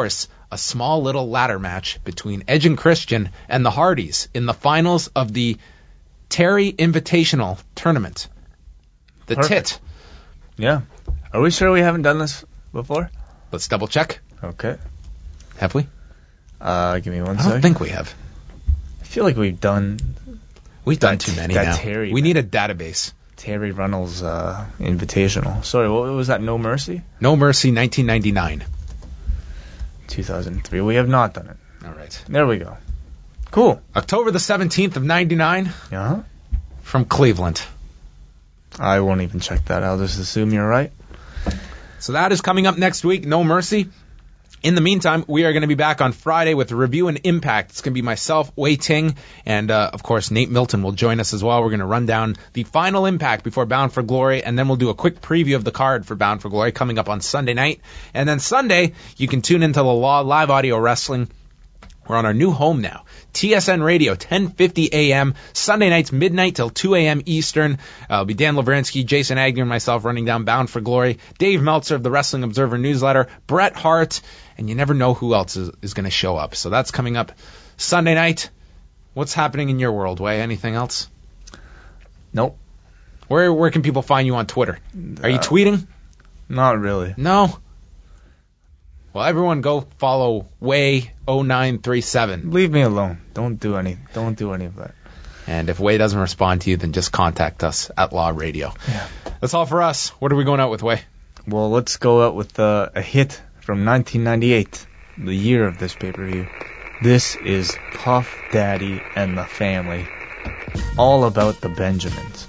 a small little ladder match between Edge and Christian and the Hardys in the finals of the Terry Invitational Tournament. The Perfect. Tit. Yeah. Are we sure we haven't done this before? Let's double check. Okay. Have we? Uh, give me one I second. don't think we have. I feel like we've done We've done That- too many that now. Terry we thing. need a database. Terry Runnels uh, Invitational. Sorry, what was that? No Mercy? No Mercy, nineteen ninety-nine. two thousand three. We have not done it. All right. There we go. Cool. October the seventeenth of ninety-nine Yeah. from Cleveland. I won't even check that. I'll just assume you're right. So that is coming up next week, No Mercy. In the meantime, we are going to be back on Friday with a review and impact. It's going to be myself, Wei Ting, and uh, of course Nate Milton will join us as well. We're going to run down the final impact before Bound for Glory, and then we'll do a quick preview of the card for Bound for Glory coming up on Sunday night. And then Sunday, you can tune into the Law Live Audio Wrestling. We're on our new home now. T S N Radio, ten fifty a.m. Sunday nights, midnight till two a.m. Eastern. Uh, it'll be Dan Lavrinsky, Jason Agnew, and myself running down Bound for Glory. Dave Meltzer of the Wrestling Observer newsletter. Bret Hart. And you never know who else is, is going to show up. So that's coming up Sunday night. What's happening in your world, Way? Anything else? Nope. Where where can people find you on Twitter? Are you Uh, tweeting? Not really. No? Well, everyone go follow Way oh nine three seven. Leave me alone. Don't do any. Don't do any of that. And if Way doesn't respond to you, then just contact us at Law Radio. Yeah. That's all for us. What are we going out with, Way? Well, let's go out with uh, a hit from nineteen ninety-eight, the year of this pay-per-view. This is Puff Daddy and the Family, all about the Benjamins.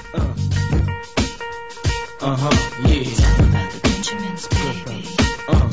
Uh huh, yeah. About the Benjamins, baby. Uh.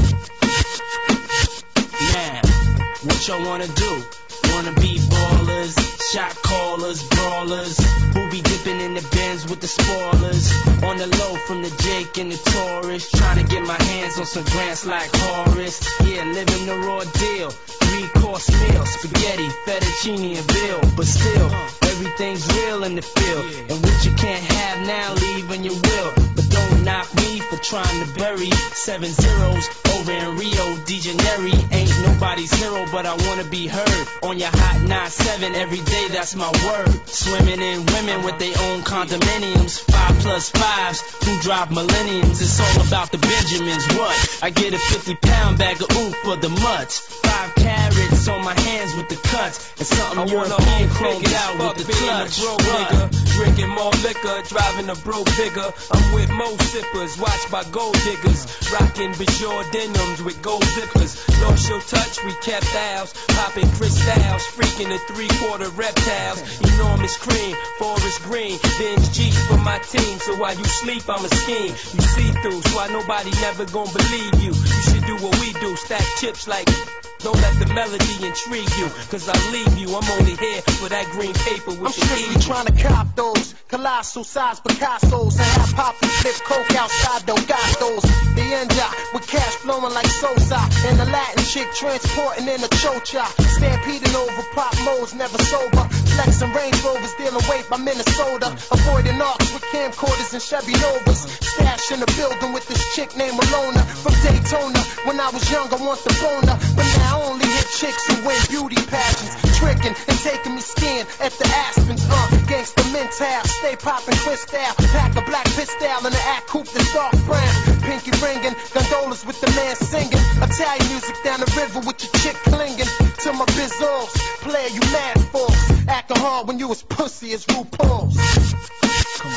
Now, what y'all wanna do? Wanna be ballers, shot callers, brawlers, who be dipping in the bins with the spoilers. On the low from the Jake and the Taurus, trying to get my hands on some grants like Horace. Yeah, living the raw deal, three course meal, spaghetti, fettuccine and bill. But still, everything's real in the field, and what you can't have now, leave when you will. But don't knock me for trying to bury seven zeros over in Rio de Janeiro. Ain't nobody's hero, but I wanna be heard on your hot nine seven every day. That's my word. Swimming in women with their own condominiums, five plus fives who drive millenniums. It's all about the Benjamins. What? I get a fifty pound bag of oof for the mutts. Five carrots on my hands with the cuts, and something you wanna be chromed out with the clutch. Bro, nigga, drinking more liquor, driving a bro bigger. I'm with mo sippers, watched by gold diggers, rocking Bajor denims with gold zippers. Lost your touch, we kept ours, popping crystals, freaking the three quarter reptiles. Enormous cream, forest green, binge G for my team. So while you sleep, I'm a scheme. You see through, so I nobody never gonna believe you. You should do what we do, stack chips like. Don't let the melody intrigue you, cause I leave you. I'm only here for that green paper with I'm the strictly eagle. trying to cop those colossal size Picassos and have Poppy flip coke outside those gatos. The India with cash flowing like Sosa, and the Latin chick transporting in a chocha. Stampeding over pop modes, never sober. Flexing Range Rovers, dealing weight by Minnesota. Avoiding arcs with camcorders and Chevy Novas. Stash in the building with this chick named Malona from Daytona. When I was young, I want the boner, but now I only hit chicks who win beauty pageants, tricking and taking me skiing at the Aspens. Uh, gangsta mental, stay popping crystal, pack a black pistol and an act coupe that's dark brown. Pinky ringing, gondolas with the man singing. Italian music down the river with your chick clinging to my bizzles. Player, you mad fools, acting hard when you as pussy as RuPaul's. It's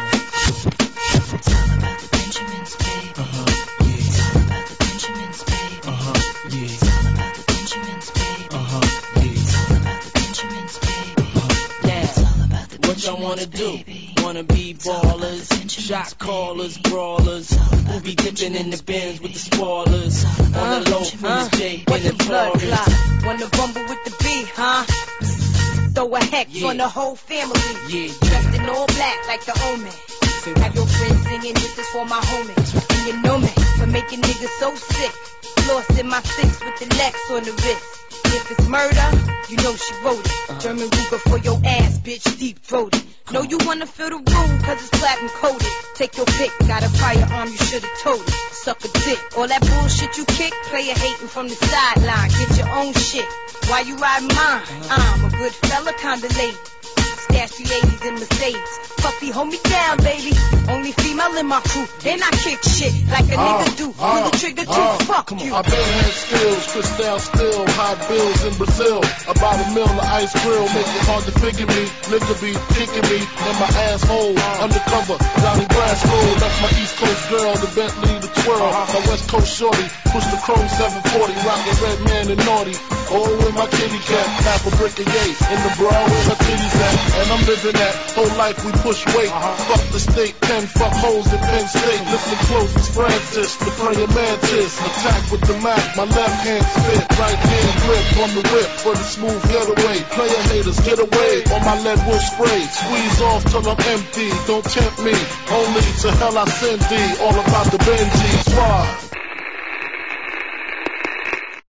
all about the Benjamins, baby. Uh-huh, It's all about the Benjamins, baby. uh-huh, yeah. It's all about the Benjamins, baby. Uh-huh, It's all about the Benjamins, baby. Yeah. It's all about the What y'all wanna Benjamins, do? baby. Wanna be all about the ballers, Benjamins, shot callers, baby. brawlers, It's all who about be the dipping in the Benjamins, bins with the baby. spoilers. It's all about On the the low from Benjamins, the Jake What and the the blood Taurus. clot? Wanna rumble with the beat, huh? Throw a hex Yeah. on the whole family. Yeah, Dressed in all black like the omen. Have your friends singing, this is for my homies. And you know me for making niggas so sick. Lost in my six with the Lex on the wrist. If it's murder, You know she wrote it. German Ruger for your ass, bitch, deep throated. Know you wanna feel the room, cause it's platinum coated. Take your pick, got a firearm, you should've told it. Suck a dick, all that bullshit you kick, player hating from the sideline. Get your own shit, why you ride mine? I'm a good fella, kinda lady. Stash the eighties in Mercedes. Puffy, hold me down, baby. Only female in my crew. Then I kick shit like a uh, nigga do. Uh, Pull the trigger too, uh, fuck you. I been had skills, Cristal still, high bills in Brazil. About a mill of ice grill, make it hard to figure me. Nigga be kicking me in my asshole. Undercover, Johnny Brasco. That's my East Coast girl, the Bentley, the twirl. My West Coast shorty, push the chrome seven forty. Rockin' red man and naughty. Oh, with my kitty cat, half a brick of yay. In the bra with her titties at. And I'm living that whole life we push weight. Uh-huh. Fuck the state, ten fuck holes in Penn State. Listen close, it's Francis, the praying mantis. Attack with the Mac, my left hand spit, right hand grip on the whip for the smooth getaway. Player haters, get away on my lead wood spray. Squeeze off till I'm empty, don't tempt me. Only to hell I send thee, all about the Benji. Suave.